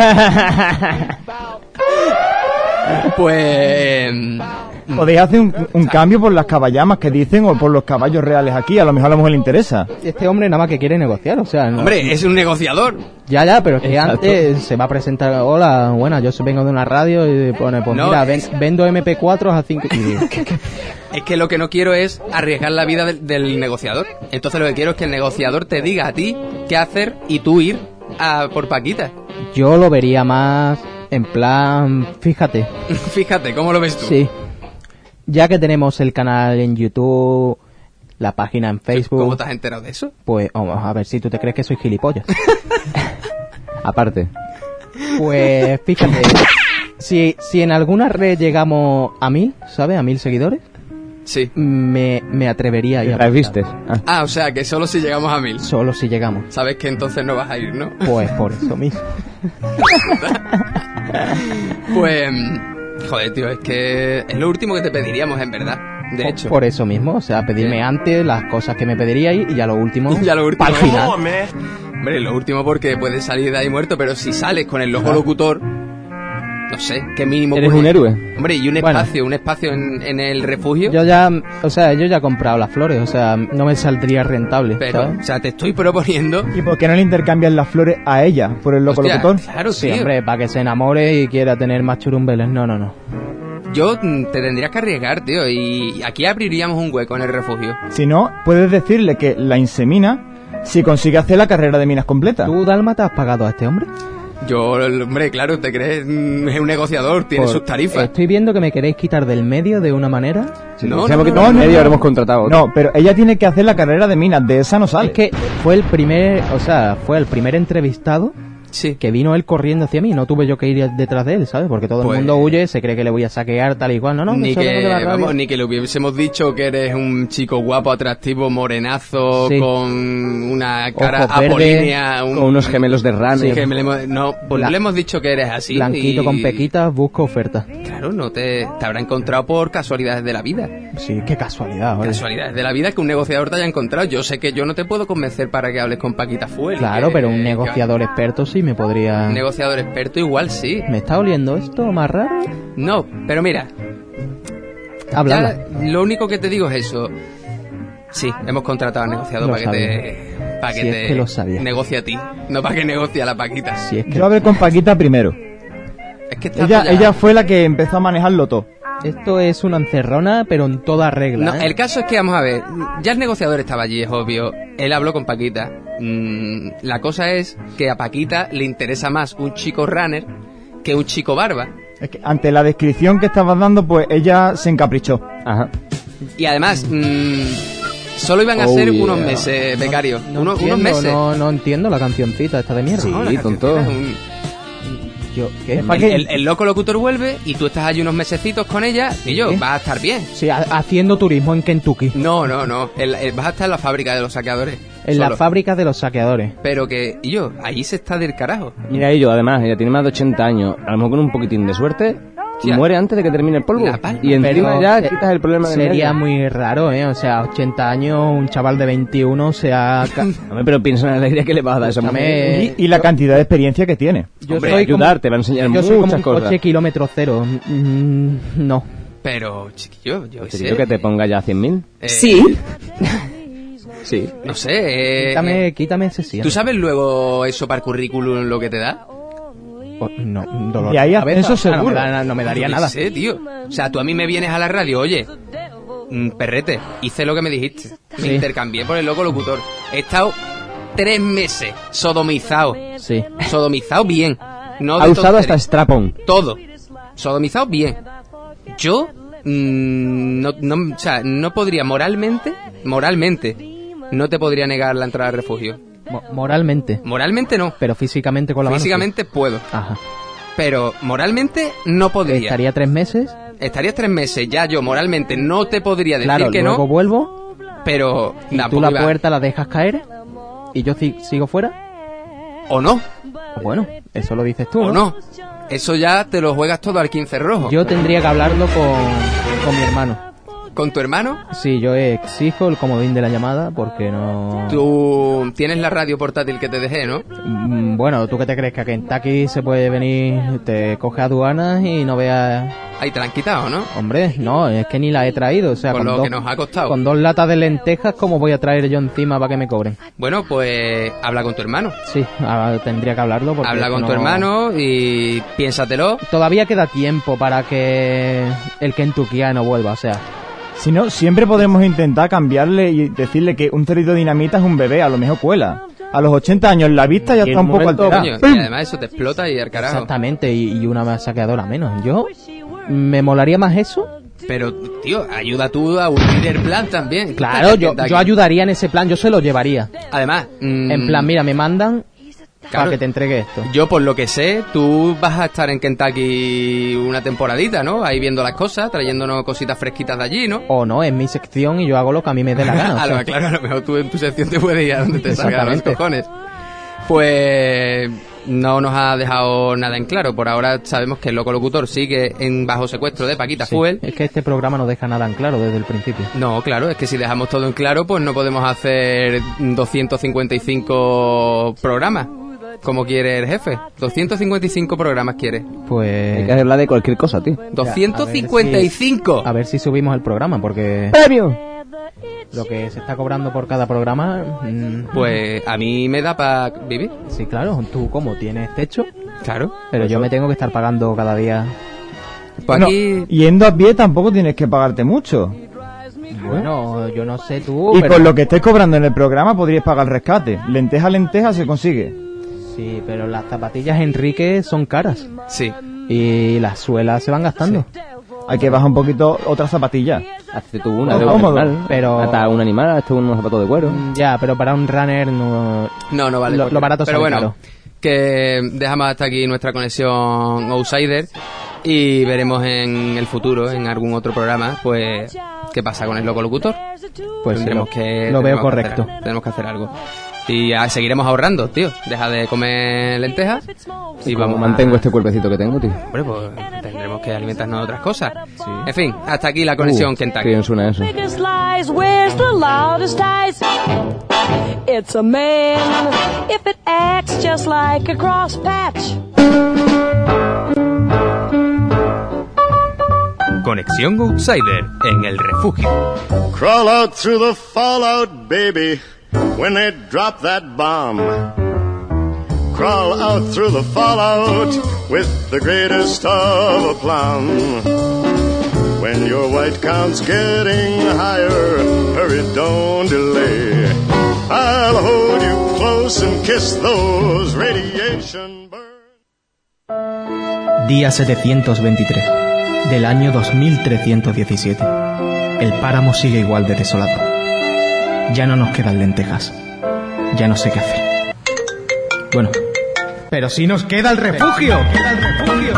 Pues... Podéis hacer un, un cambio por las caballamas que dicen o por los caballos reales aquí. A lo mejor a la mujer le interesa. Este hombre nada más que quiere negociar, o sea... no- Hombre, es un negociador. Ya, ya, pero es que Exacto. antes se va a presentar, hola, buena, yo soy- vengo de una radio y pone, pues No, mira, es- ven- vendo eme pe cuatro a cinco... y digo, Es que lo que no quiero es arriesgar la vida del, del negociador. Entonces lo que quiero es que el negociador te diga a ti qué hacer y tú ir a por Paquita. yo lo vería más en plan, fíjate, Fíjate, ¿cómo lo ves tú? sí, ya que tenemos el canal en YouTube, la página en Facebook, ¿Cómo te has enterado de eso? pues vamos a ver si tú te crees que soy gilipollas. Aparte. Pues fíjate, si, si en alguna red llegamos a mil, ¿sabes? A mil seguidores, Sí. me, me atrevería a ir a ¿Las apostar. vistes? Ah. Ah, o sea, que solo si llegamos a mil. Solo si llegamos. Sabes que entonces no vas a ir, ¿no? Pues por eso mismo. Pues... Joder, tío, es que es lo último que te pediríamos, en verdad. De hecho. Por eso mismo, o sea, pedirme Sí. antes las cosas que me pediríais y ya lo último, Ya lo último. para el final. Hombre, lo último porque puedes salir de ahí muerto, pero si sales con el loco locutor, no sé, qué mínimo... Eres puede- un héroe. Hombre, y un Bueno. espacio, un espacio en, en el refugio. Yo ya, o sea, yo ya he comprado las flores, o sea, no me saldría rentable, Pero, ¿sabes? o sea, te estoy proponiendo... ¿Y por qué no le intercambian las flores a ella por el loco Hostia, locutor? claro, Sí, tío. hombre, para que se enamore y quiera tener más churumbeles. No, no, no. Yo mm, te tendrías que arriesgar, tío, y aquí abriríamos un hueco en el refugio. Si no, puedes decirle que la insemina si consigue hacer la carrera de minas completa. ¿Tú, Dálmata, has pagado a este hombre? Yo, hombre, claro, te crees, mm, es un negociador, tiene Por- sus tarifas. Estoy viendo que me queréis quitar del medio de una manera. No, Sabemos no, que no, no, no, medio no. habremos contratado. otro. No, pero ella tiene que hacer la carrera de minas, de esa no sale. Es que fue el primer, o sea, fue el primer entrevistado Sí. que vino él corriendo hacia mí. No tuve yo que ir detrás de él, ¿sabes? Porque todo Pues- el mundo huye, se cree que le voy a saquear tal y cual. No, no, ni eso vengo de la que, radio. vamos, ni que le hubiésemos dicho que eres un chico guapo, atractivo, morenazo, Sí. con una cara Ojos verdes, apolínea, un, Con unos gemelos de rana. sí, que me le hemos- no, pues La- le hemos dicho que eres así. Blanquito y- con pequitas, busco oferta. Claro, no te, te habrá encontrado por casualidades de la vida. Sí, qué casualidad, oye. Casualidades de la vida que un negociador te haya encontrado. Yo sé que yo no te puedo convencer para que hables con Paquita Fuel. Claro, que- pero un que- negociador experto sí me podría... Un negociador experto igual sí. ¿Me está oliendo esto más raro? No, pero mira, Hablala. ya lo único que te digo es eso. Sí, hemos contratado al negociador Lo para que te, para que Si es te que lo sabía. negocie a ti, no para que negocie a la Paquita. Si es que Yo hablé con Paquita primero. Es que está Ella, ya- ella fue la que empezó a manejarlo todo. esto es una encerrona, pero en toda regla. No, ¿eh? el caso es que, vamos a ver, ya el negociador estaba allí, es obvio. Él habló con Paquita. Mm, la cosa es que a Paquita le interesa más un chico runner que un chico barba. Es que ante la descripción que estabas dando, pues ella se encaprichó. Ajá. Y además, mm, solo iban a Oh, ser yeah. unos meses, becario. No unos, entiendo, unos meses. No, no entiendo la cancioncita esta de mierda. Sí, No, la tonto. canción era un- Yo, ¿qué? ¿Para El, qué? el- el loco locutor vuelve y tú estás allí unos mesecitos con ella y yo, ¿Qué? vas a estar bien. Sí, ha- haciendo turismo en Kentucky. No, no, no. El- el- vas a estar en la fábrica de los saqueadores. En la solo. fábrica de los saqueadores. Pero que, y yo, allí se está del carajo. Mira ello, además, ella tiene más de ochenta años. A lo mejor con un poquitín de suerte, Tía. muere antes de que termine el polvo. La palma. Y encima Pero ya se- quitas el problema de Sería medio. muy raro, ¿eh? O sea, ochenta años, un chaval de veintiuno se ha... ca- Hombre, pero piensa en la alegría que le vas a dar a esa mujer. Escúchame, Y, y la cantidad de experiencia que tiene. Yo Hombre, soy como- ayudar, te va a enseñar yo soy como muchas un cosas. coche kilómetro cero. Mm, no. Pero, chiquillo, yo qué Te sé. digo que te ponga ya cien mil. Eh, Sí. Sí. No sé. eh, Quítame, eh, quítame ese sí. ¿Tú sabes luego eso para el currículum lo que te da? Oh, no, dolor Y ahí de cabeza. eso O sea, seguro. No me, da- no me daría Yo qué nada. sé, tío. O sea, tú a mí me vienes a la radio, oye, mm, perrete, hice lo que me dijiste. Me Sí. intercambié por el loco locutor. He estado tres meses sodomizado. Sí. Sodomizado bien. No Ha de usado hasta tonterías. strap-on. Todo. Sodomizado bien. Yo mm, no, no, o sea, no podría moralmente, moralmente, no te podría negar la entrada al refugio. Mo- moralmente. Moralmente no. Pero físicamente con la mano. sí. Físicamente puedo. Ajá. Pero moralmente no podría. Estaría tres meses. Estarías tres meses, ya yo moralmente no te podría decir Claro, que luego no, vuelvo. pero Y tú tampoco la iba- puerta la dejas caer. Y yo ci- sigo fuera. o no, Bueno, eso lo dices tú, o no. Eso ya te lo juegas todo al quince rojo. Yo tendría que hablarlo con, con mi hermano. ¿Con tu hermano? Sí, yo exijo el comodín de la llamada porque no... Tú tienes la radio portátil que te dejé, ¿no? Mm, Bueno, ¿tú qué te crees? Que a Kentucky se puede venir, te coge aduanas y no veas... Ahí te la han quitado, ¿no? Hombre, no, es que ni la he traído. O sea, Con con, lo dos, que nos ha costado. con dos latas de lentejas, ¿cómo voy a traer yo encima para que me cobren? Bueno, pues habla con tu hermano. Sí, ahora tendría que hablarlo porque... Habla esto con no- tu hermano y piénsatelo. Todavía queda tiempo para que el kentuckiano vuelva, o sea... Si no, siempre podemos intentar cambiarle y decirle que un cerito de dinamita es un bebé, a lo mejor cuela. A los ochenta años la vista ya Y en está un un poco momento, alterada. Coño, y además eso te explota y al carajo. Exactamente, y, y una saqueadora menos. Yo... ¿Me molaría más eso? Pero, tío, ayuda tú a unir el plan también. Claro, yo, Kentucky. yo ayudaría en ese plan, yo se lo llevaría. Además, mm, En plan, mira, me mandan para que te entregue esto. Yo, por lo que sé, tú vas a estar en Kentucky una temporadita, ¿no? Ahí viendo las cosas, trayéndonos cositas fresquitas de allí, ¿no? O no, es mi sección y yo hago lo que a mí me dé la gana. a o sea. lo, claro, a lo mejor tú en tu sección te puedes ir a donde te salgan los cojones. Pues no nos ha dejado nada en claro. Por ahora sabemos que el Loco Locutor sigue en bajo secuestro de Paquita Sí, Fuel. es que este programa no deja nada en claro desde el principio. No, claro, es que si dejamos todo en claro, pues no podemos hacer doscientos cincuenta y cinco programas, como quiere el jefe. doscientos cincuenta y cinco programas quiere. Pues... Hay que hablar de cualquier cosa, tío. doscientos cincuenta y cinco. A ver si subimos el programa, porque... ¡Premio! Lo que se está cobrando por cada programa... Mmm, Pues a mí me da para vivir. sí, claro, tú como tienes techo, Claro. pero yo me tengo que estar pagando cada día... Pues Bueno, aquí... yendo a pie tampoco tienes que pagarte mucho. Bueno, yo no sé tú, Y pero... con lo que estés cobrando en el programa podrías pagar el rescate. Lenteja a lenteja se consigue. Sí, pero las zapatillas Enrique son caras. Sí. Y las suelas se van gastando. Hay que bajar un poquito otra zapatilla. Hazte tú una No, de un cómodo, animal. pero- Ata un animal, hazte unos zapatos de cuero. Mm, Ya, pero para un runner no... No, no vale. Lo- porque- lo barato Pero sale bueno, caro. que dejamos hasta aquí nuestra conexión Outsider y veremos en el futuro, en algún otro programa, pues qué pasa con el Loco Locutor. Pues sí, Tendremos lo, que, lo veo tendremos que correcto. hacer- tenemos que hacer algo. Y ah, seguiremos ahorrando, tío. Deja de comer lentejas y Como vamos mantengo a... este cuerpecito que tengo, tío. Hombre, pues tendremos que alimentarnos de otras cosas. En fin, hasta aquí la conexión Uh, Kentucky. qué bien suena eso. Biggest lies, where's the loudest eyes? It's a man if it acts just like a cross patch. Conexión Outsider en el refugio. Crawl out through the fallout, baby, when they drop that bomb. Crawl out through the fallout with the greatest of aplomb. When your white count's getting higher, hurry, don't delay. I'll hold you close and kiss those radiation burns. Día setecientos veintitrés, del año dos mil trescientos diecisiete. El páramo sigue igual de desolado. Ya no nos quedan lentejas. Ya no sé qué hacer. Bueno, pero sí nos queda el refugio. ¡Queda el refugio!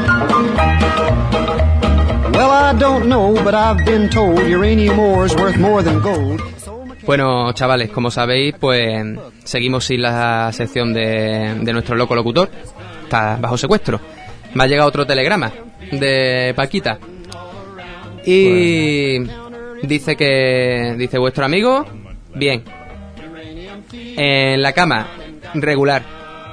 Well, I don't know, but I've been told uranium ore's worth more than gold. Bueno, chavales, como sabéis, pues seguimos sin la sección de, de nuestro Loco Locutor. Está bajo secuestro. Me ha llegado otro telegrama de Paquita. Y dice que... Dice, vuestro amigo, bien. En la cama, regular.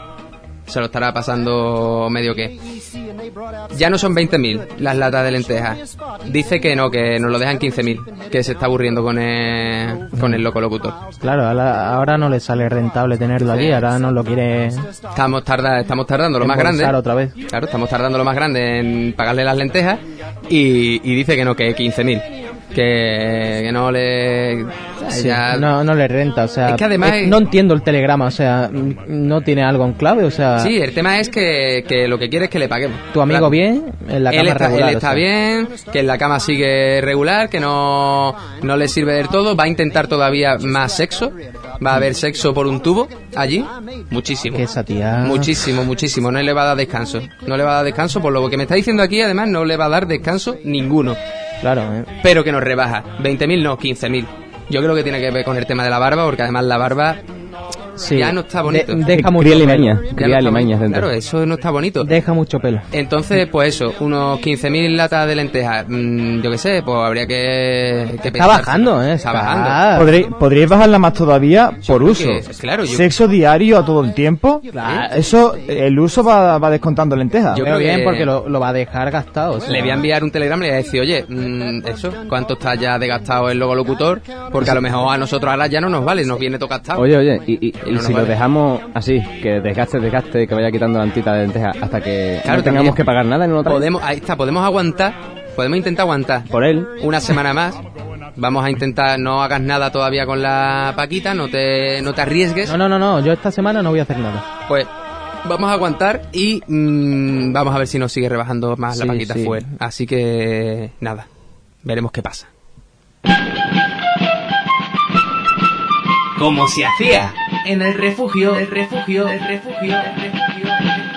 Se lo estará pasando medio que. Ya no son veinte mil las latas de lentejas. Dice que no, que nos lo dejan quince mil. Que se está aburriendo con el, con el Loco Locutor. Claro, ahora, ahora no le sale rentable tenerlo allí, ahora no lo quiere... Estamos, tarda, estamos tardando lo más embolsar grande. otra vez. Claro, estamos tardando lo más grande en pagarle las lentejas. Y, y dice que no, que quince mil. Que, que no le... Sí, ya- no, no le renta, o sea... Es que además es- es- no entiendo el telegrama, o sea, mm, no tiene algo en clave, o sea... Sí, el tema es que, que lo que quiere es que le paguemos. Tu amigo Claro. bien, en la él cama está, regular, él o está sea. bien, que en la cama sigue regular, que no, no le sirve del todo. Va a intentar todavía más sexo. Va a haber sexo por un tubo allí. Muchísimo. Que esa tía... Muchísimo, muchísimo. No le va a dar descanso. No le va a dar descanso. Por lo que me está diciendo aquí, además, no le va a dar descanso ninguno. Claro, ¿eh? Pero que nos rebaja. veinte mil no, quince mil. Yo creo que tiene que ver con el tema de la barba, porque además la barba Sí. ya no está bonito. De- deja mucho Cría pelo. limañas, Ya no cría está limañas bonito. dentro. Claro, eso no está bonito. Deja mucho pelo. Entonces, pues eso, unos quince mil latas de lentejas, mm, yo qué sé, pues habría que, que Está pensar. bajando, ¿eh? Está Está- bajando. Podréis, podríais bajarla más todavía por creo uso. que- claro, yo- Sexo diario a todo el tiempo. Claro. Eso, el uso va, va descontando lentejas. Yo Veo creo bien que- porque lo, lo va a dejar gastado. o sea. Le voy a enviar un telegrama y le voy a decir, oye, mm, eso, ¿cuánto está ya desgastado el Logo Locutor? Porque a lo mejor a nosotros ahora ya no nos vale, nos viene todo gastado. Oye, oye, y, y- y no nos si lo vale. dejamos así, que desgaste, desgaste, que vaya quitando la antita de lenteja hasta que Claro, no tengamos también. que pagar nada en otra vez. Podemos, ahí está, podemos aguantar, podemos intentar aguantar Por él. una semana más. Vamos a intentar, no hagas nada todavía con la Paquita, no te, no te arriesgues. No, no, no, no, yo esta semana no voy a hacer nada. Pues vamos a aguantar y mm, vamos a ver si nos sigue rebajando más la Sí, Paquita sí. Fuel. Así que nada, veremos qué pasa. como se hacía en el refugio, el refugio, el refugio, el refugio.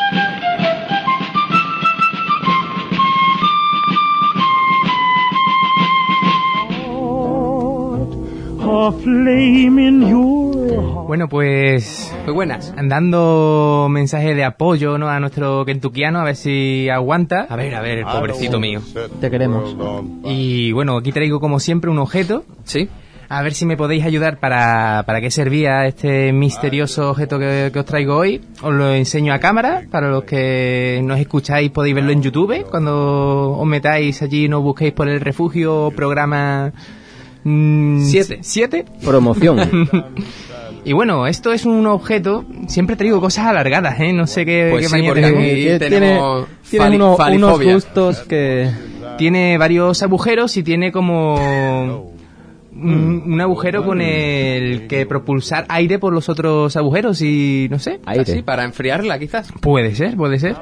Bueno, pues muy buenas. Dando mensaje de apoyo, ¿no?, a nuestro kentuckiano, a ver si aguanta. A ver, a ver, el pobrecito mío. Te queremos. Y bueno, aquí traigo como siempre un objeto. Sí. A ver si me podéis ayudar para, para qué servía este misterioso objeto que, que os traigo hoy. Os lo enseño a cámara. Para los que nos escucháis podéis verlo en YouTube. Cuando os metáis allí, no busquéis por el refugio programa... Mm, siete. ¿Siete? Promoción. Y bueno, esto es un objeto... Siempre traigo cosas alargadas, ¿eh? No sé qué, pues qué sí, manía porque tengo. aquí Tiene, tenemos tiene fali- uno- unos falifobia. gustos que... Tiene varios agujeros y tiene como... Un, un agujero con el que propulsar aire por los otros agujeros y no sé. Aire. Así, para enfriarla quizás. Puede ser, puede ser.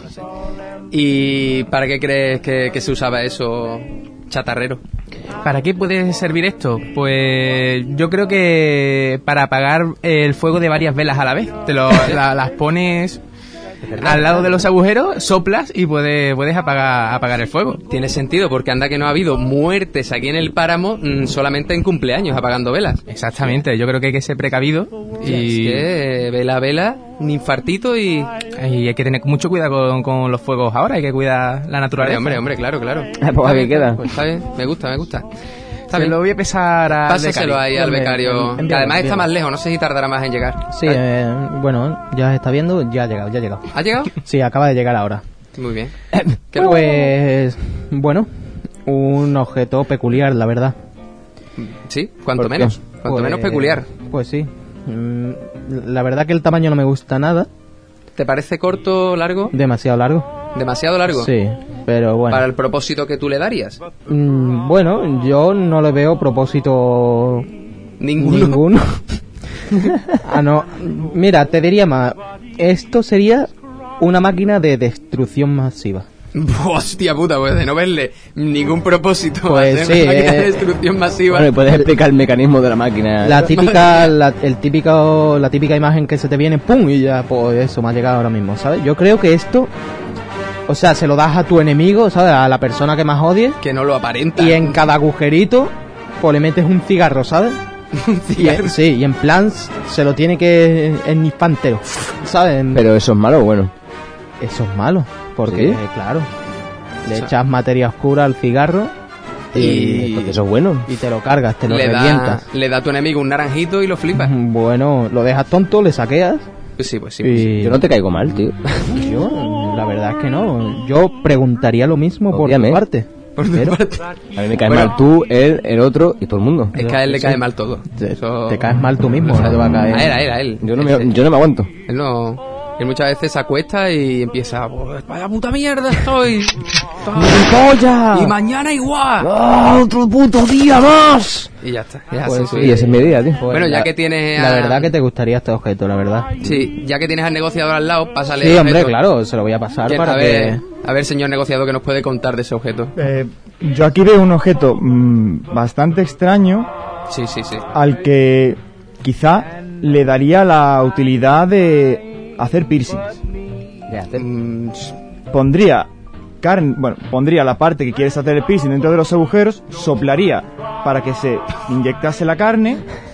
¿Y para qué crees que, que se usaba eso, chatarrero? ¿Para qué puede servir esto? Pues yo creo que para apagar el fuego de varias velas a la vez. Te lo, la- las pones al lado de los agujeros, soplas y puedes, puedes apagar, apagar el fuego. Tiene sentido, porque anda que no ha habido muertes aquí en el páramo mmm, solamente en cumpleaños apagando velas. Exactamente, yo creo que hay que ser precavido y, Es que eh, vela a vela, un infartito y... y hay que tener mucho cuidado con, con los fuegos ahora, hay que cuidar la naturaleza. Hombre, hombre, claro, claro. Pues aquí queda. Pues está bien, me gusta, me gusta. Está Se bien. lo voy a pesar al Pásaselo becario. ahí al Envíame, becario, envíame, que además está envíame. más lejos, no sé si tardará más en llegar. Sí, eh, bueno, ya está viendo, ya ha llegado, ya ha llegado. ¿Ha llegado? Sí, acaba de llegar ahora. Muy bien. ¿Qué Pues, bueno, un objeto peculiar, la verdad. Sí, cuanto ¿Por qué? menos, cuanto Pues- menos peculiar. Pues sí. Mm, La verdad que el tamaño no me gusta nada. ¿Te parece corto, largo? Demasiado largo. ¿Demasiado largo? Sí, pero bueno. Para el propósito que tú le darías. Mm, bueno, yo no le veo propósito Ninguno. ninguno. Ah, no. Mira, te diría más. Esto sería una máquina de destrucción masiva. Hostia puta, pues de no verle ningún propósito. Pues hacer sí, una máquina eh. de destrucción masiva. Bueno, ¿y puedes explicar el mecanismo de la máquina? La típica, la, el típico, la típica imagen que se te viene, pum, y ya, pues eso me ha llegado ahora mismo, ¿sabes? Yo creo que esto, o sea, se lo das a tu enemigo, ¿sabes? A la persona que más odies, Que no lo aparenta. y en cada agujerito, pues le metes un cigarro, ¿sabes? Y en- sí, y en plan se lo tiene que ennispar entero, ¿sabes? Pero eso es malo o bueno. Eso es malo, porque, ¿Sí? claro, le O sea- echas materia oscura al cigarro y, Y- Porque eso es bueno. y te lo cargas, te lo le, da, revientas. le da a tu enemigo un naranjito y lo flipas. Bueno, lo dejas tonto, le saqueas Pues sí, pues sí. y... Yo no te caigo mal, tío. Yo, la verdad es que no. Yo preguntaría lo mismo por Ódiame. tu parte. Por tu Pero parte. A mí me cae Bueno. mal tú, él, el otro y todo el mundo. Es que a él le Sí. cae mal todo. te, Eso- te caes mal tú mismo, no te va a caer. A él, a él, a él. Yo no me, yo no me aguanto. Él no... Él muchas veces se acuesta y empieza... "Pues, vaya puta mierda estoy. ¡Polla! Y mañana igual. ¡Ah, otro puto día más! Y ya está. Ya Pues se- sí. Y ese es mi día, tío. Pues Bueno, ya la- que tienes... La a- verdad que te gustaría este objeto, la verdad. Sí, ya que tienes al negociador al lado, pásale... Sí, el hombre, objeto. claro, se lo voy a pasar Que- para a que... ver, a ver, señor negociador, que nos puede contar de ese objeto. Eh, yo aquí veo un objeto mm, bastante extraño Sí, sí, sí. al que quizá le daría la utilidad de hacer piercings. Mm, Pondría carne, bueno, pondría la parte que quieres hacer el piercing dentro de los agujeros, soplaría para que se inyectase la carne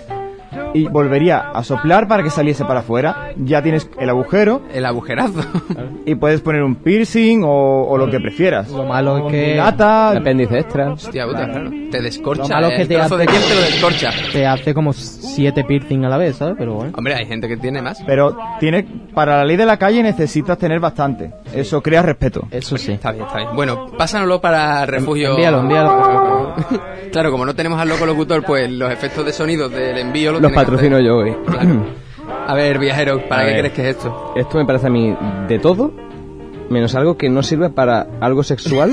y volvería a soplar para que saliese para afuera. Ya tienes el agujero el agujerazo. y puedes poner un piercing o, o lo que prefieras. Lo malo es Con que dilata, El apéndice extra. Hostia puta, claro. Te descorcha. Lo malo es que el te trozo hace- de piel te lo descorcha. te hace como siete piercing a la vez, ¿sabes? Pero bueno. Hombre, hay gente que tiene más. pero tiene, para la ley de la calle necesitas tener bastante. Eso crea respeto. Eso sí. Está bien, está bien. Bueno, pásanoslo para el refugio. Envíalo, envíalo. Claro, como no tenemos al loco locutor, pues los efectos de sonido del envío Los los, tiene que patrocino hacer. yo hoy. Claro. A ver, viajero, ¿para A qué ver. crees que es esto? Esto me parece a mí de todo, menos algo que no sirve para algo sexual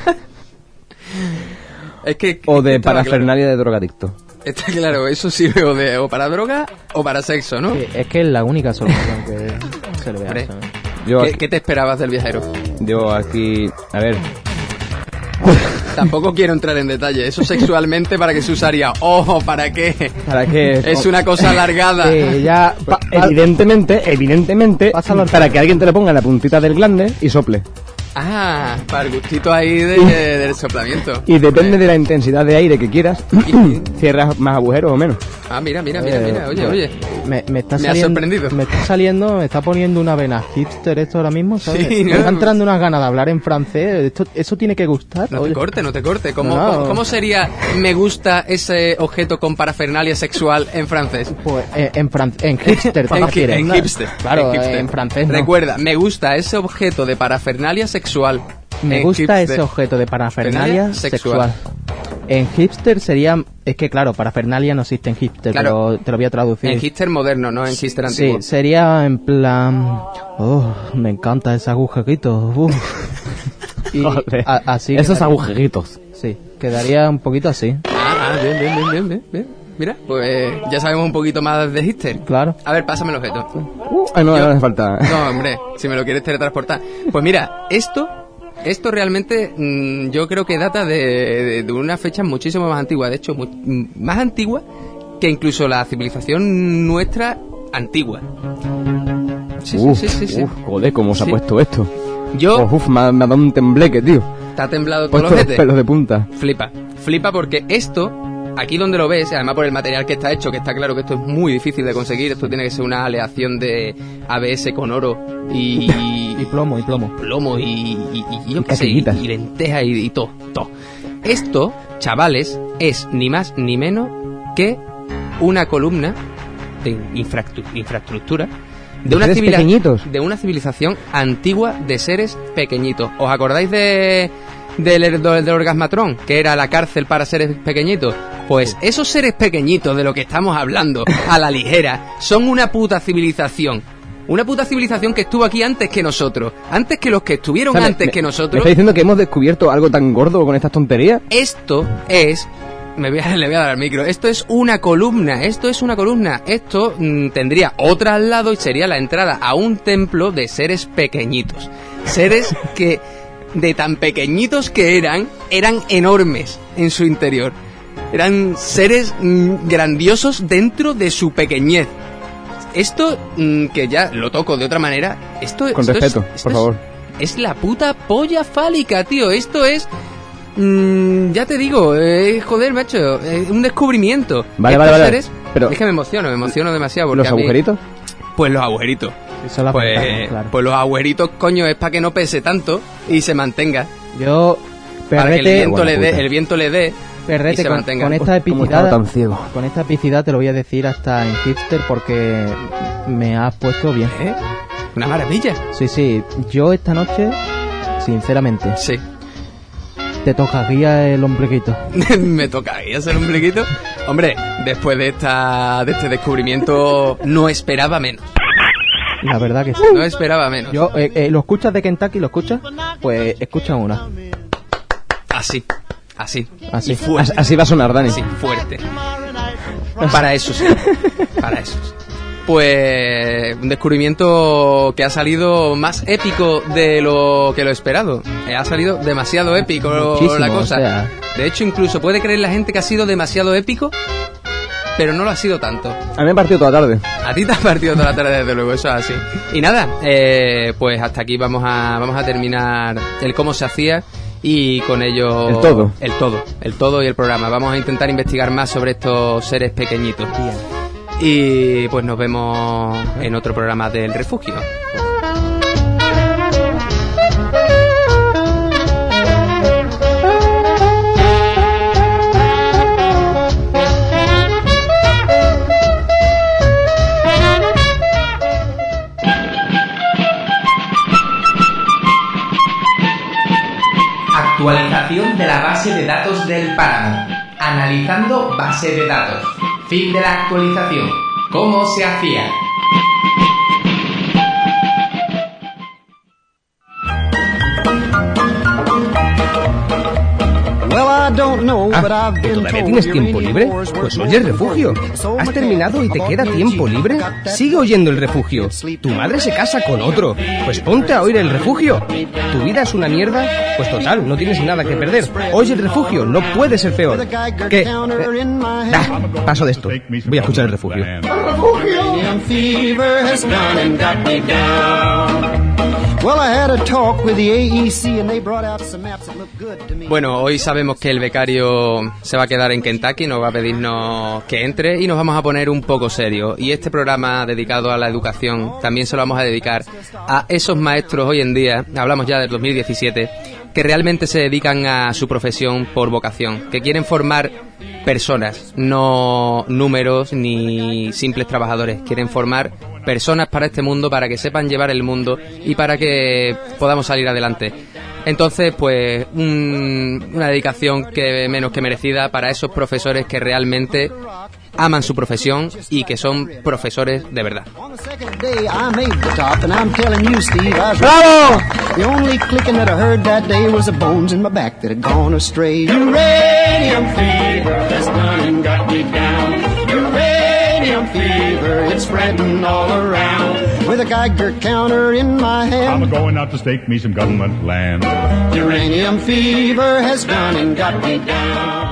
Es que o de estaba parafernalia de drogadicto. Claro. Está claro, eso sirve o, de, o para droga o para sexo, ¿no? Sí, es que es la única solución que se le ve a Hombre. eso, ¿no? Yo ¿Qué, aquí, qué te esperabas del viajero? yo aquí, a ver, Tampoco quiero entrar en detalle. Eso sexualmente, ¿para qué se usaría? ¡Ojo! ¿Para qué? ¿Para qué? Es una cosa alargada. Eh, ya, pa- evidentemente, evidentemente, Pásalo al para frente. que alguien te le ponga en la puntita del glande y sople. Ah, para el gustito ahí de, de- del soplamiento. Y depende de la intensidad de aire que quieras, cierras más agujeros o menos. Ah, mira, mira, mira, Eh, mira. Oye, yo- oye. Me, me está Me ha saliendo, sorprendido. Me está saliendo, me está poniendo una vena hipster esto ahora mismo, ¿sabes? Sí, me ¿no? está entrando unas ganas de hablar en francés. Esto, eso tiene que gustar. No te oye. corte, no te corte. ¿Cómo, No, no. cómo, cómo sería me gusta ese objeto con parafernalia sexual en francés? Pues eh, en, fran- en hipster, ¿te En, hi- refieres? en hipster. Claro, en, hipster. en francés no. Recuerda, me gusta ese objeto de parafernalia sexual. Me En gusta hipster. ese objeto de parafernalia Parafernalia sexual. sexual. En hipster sería... Es que claro, parafernalia no existe en hipster, Claro. pero te lo voy a traducir. En hipster moderno, no en hipster antiguo. Sí, sería en plan... Oh, me encanta ese agujerito. uf. Y Joder. a- así Esos quedaría- agujeritos. Sí, quedaría un poquito así. Ah, ah, bien, bien, bien, bien, bien, bien. Mira, pues ya sabemos un poquito más de hipster. Claro. A ver, pásame el objeto. Uh, ah, no, Yo- no hace falta. No, hombre, si me lo quieres teletransportar. Pues mira, esto, esto realmente mm, yo creo que data de, de- de una fecha muchísimo más antigua. De hecho, mu- mm, más antigua que incluso la civilización nuestra antigua. Sí, Uf, sí, sí, sí, sí. uf, joder, cómo se Sí. ha puesto esto. Yo, Oh, uf, me ha, me ha dado un tembleque, tío. te ha temblado todo Puesto el los ojete. pelos de punta. Flipa, flipa porque esto, aquí donde lo ves, además por el material que está hecho, que está claro que esto es muy difícil de conseguir, esto tiene que ser una aleación de A B S con oro y, Y plomo, y plomo. plomo y, y, y yo Y qué sé, y, caquillitas. y lentejas y, y todo, todo. Esto, chavales, es ni más ni menos que una columna de infractu- infraestructura de ¿De una, seres civila- pequeñitos? de una civilización antigua de seres pequeñitos. ¿Os acordáis de del, del, del orgasmatrón, que era la cárcel para seres pequeñitos? Pues esos seres pequeñitos de lo que estamos hablando a la ligera son una puta civilización. Una puta civilización que estuvo aquí antes que nosotros. Antes que los que estuvieron O sea, me- antes me- que ¿Me nosotros. está diciendo que hemos descubierto algo tan gordo con estas tonterías? Esto es... Me voy a, le voy a dar al micro. Esto es una columna. Esto es una columna. Esto mm, tendría otra al lado y sería la entrada a un templo de seres pequeñitos. Seres que, de tan pequeñitos que eran, eran enormes en su interior. Eran seres mm, grandiosos dentro de su pequeñez. Esto, mm, que ya lo toco de otra manera, esto, Con esto respeto, es, esto por es- favor. es la puta polla fálica, tío. Esto es... mm, ya te digo, eh, joder, macho, eh, un descubrimiento. Vale, Estos vale, vale. seres- Pero- es que me emociono, me emociono demasiado. Porque ¿Los a mí- agujeritos? Pues los agujeritos. Eso es la Pues, ventaja, claro. pues los agujeritos, coño, es para que no pese tanto y se mantenga. Yo, para que el Perrete, viento, le dé, puta. el viento le dé y Perrete se con, mantenga. con esta ¿Cómo estaba epicidad, tan ciego? con esta epicidad te lo voy a decir hasta en hipster porque me has puesto bien. ¿Eh? Una maravilla. Sí, sí, yo esta noche, sinceramente, Sí. te tocaría el ombliguito. Me toca ahí hacer un ombliguito. Hombre, después de esta de este descubrimiento no esperaba menos. La verdad que sí. No esperaba menos. Yo, eh, eh, ¿lo escuchas de Kentucky? ¿Lo escuchas? Pues escucha una. Así, así. Así. Y fuerte. As- Así va a sonar, Dani. Así, fuerte. Para eso sí. Para eso sí. Pues un descubrimiento que ha salido más épico de lo que lo esperado. Eh, Ha salido demasiado épico Muchísimo, la cosa. o sea. De hecho, incluso puede creer la gente que ha sido demasiado épico, pero no lo ha sido tanto. A mí me ha partido toda la tarde. A ti te ha partido toda la tarde, desde luego, eso es así. Y nada, eh, pues hasta aquí vamos a, vamos a terminar el cómo se hacía y con ello... El todo. El todo, el todo y el programa. Vamos a intentar investigar más sobre estos seres pequeñitos. Y pues nos vemos en otro programa del Refugio. Actualización de la base de datos del páramo. Analizando base de datos. Fin de la actualización. ¿Cómo se hacía? Well, I don't Ah, ¿que todavía tienes tiempo libre? Pues oye el Refugio. ¿Has terminado y te queda tiempo libre? Sigue oyendo el Refugio. Tu madre se casa con otro. Pues ponte a oír el Refugio. ¿Tu vida es una mierda? Pues total, no tienes nada que perder. Oye el Refugio, no puede ser peor. ¿Qué? Ah, paso de esto. Voy a escuchar el Refugio. Bueno, hoy sabemos que el becario se va a quedar en Kentucky, nos va a pedirnos que entre y nos vamos a poner un poco serios. Y este programa dedicado a la educación también se lo vamos a dedicar a esos maestros hoy en día, hablamos ya del dos mil diecisiete, que realmente se dedican a su profesión por vocación, que quieren formar personas, no números ni simples trabajadores, quieren formar personas para este mundo, para que sepan llevar el mundo y para que podamos salir adelante. Entonces, pues, un, una dedicación que menos que merecida para esos profesores que realmente aman su profesión y que son profesores de verdad. ¡Bravo! The only clicking that I heard that day was the bones in my back that had gone astray. Uranium fever has done and got me down. Uranium fever, it's spreading all around. With a Geiger counter in my hand, I'm going out to stake me some government land. Uranium fever has done and got me down.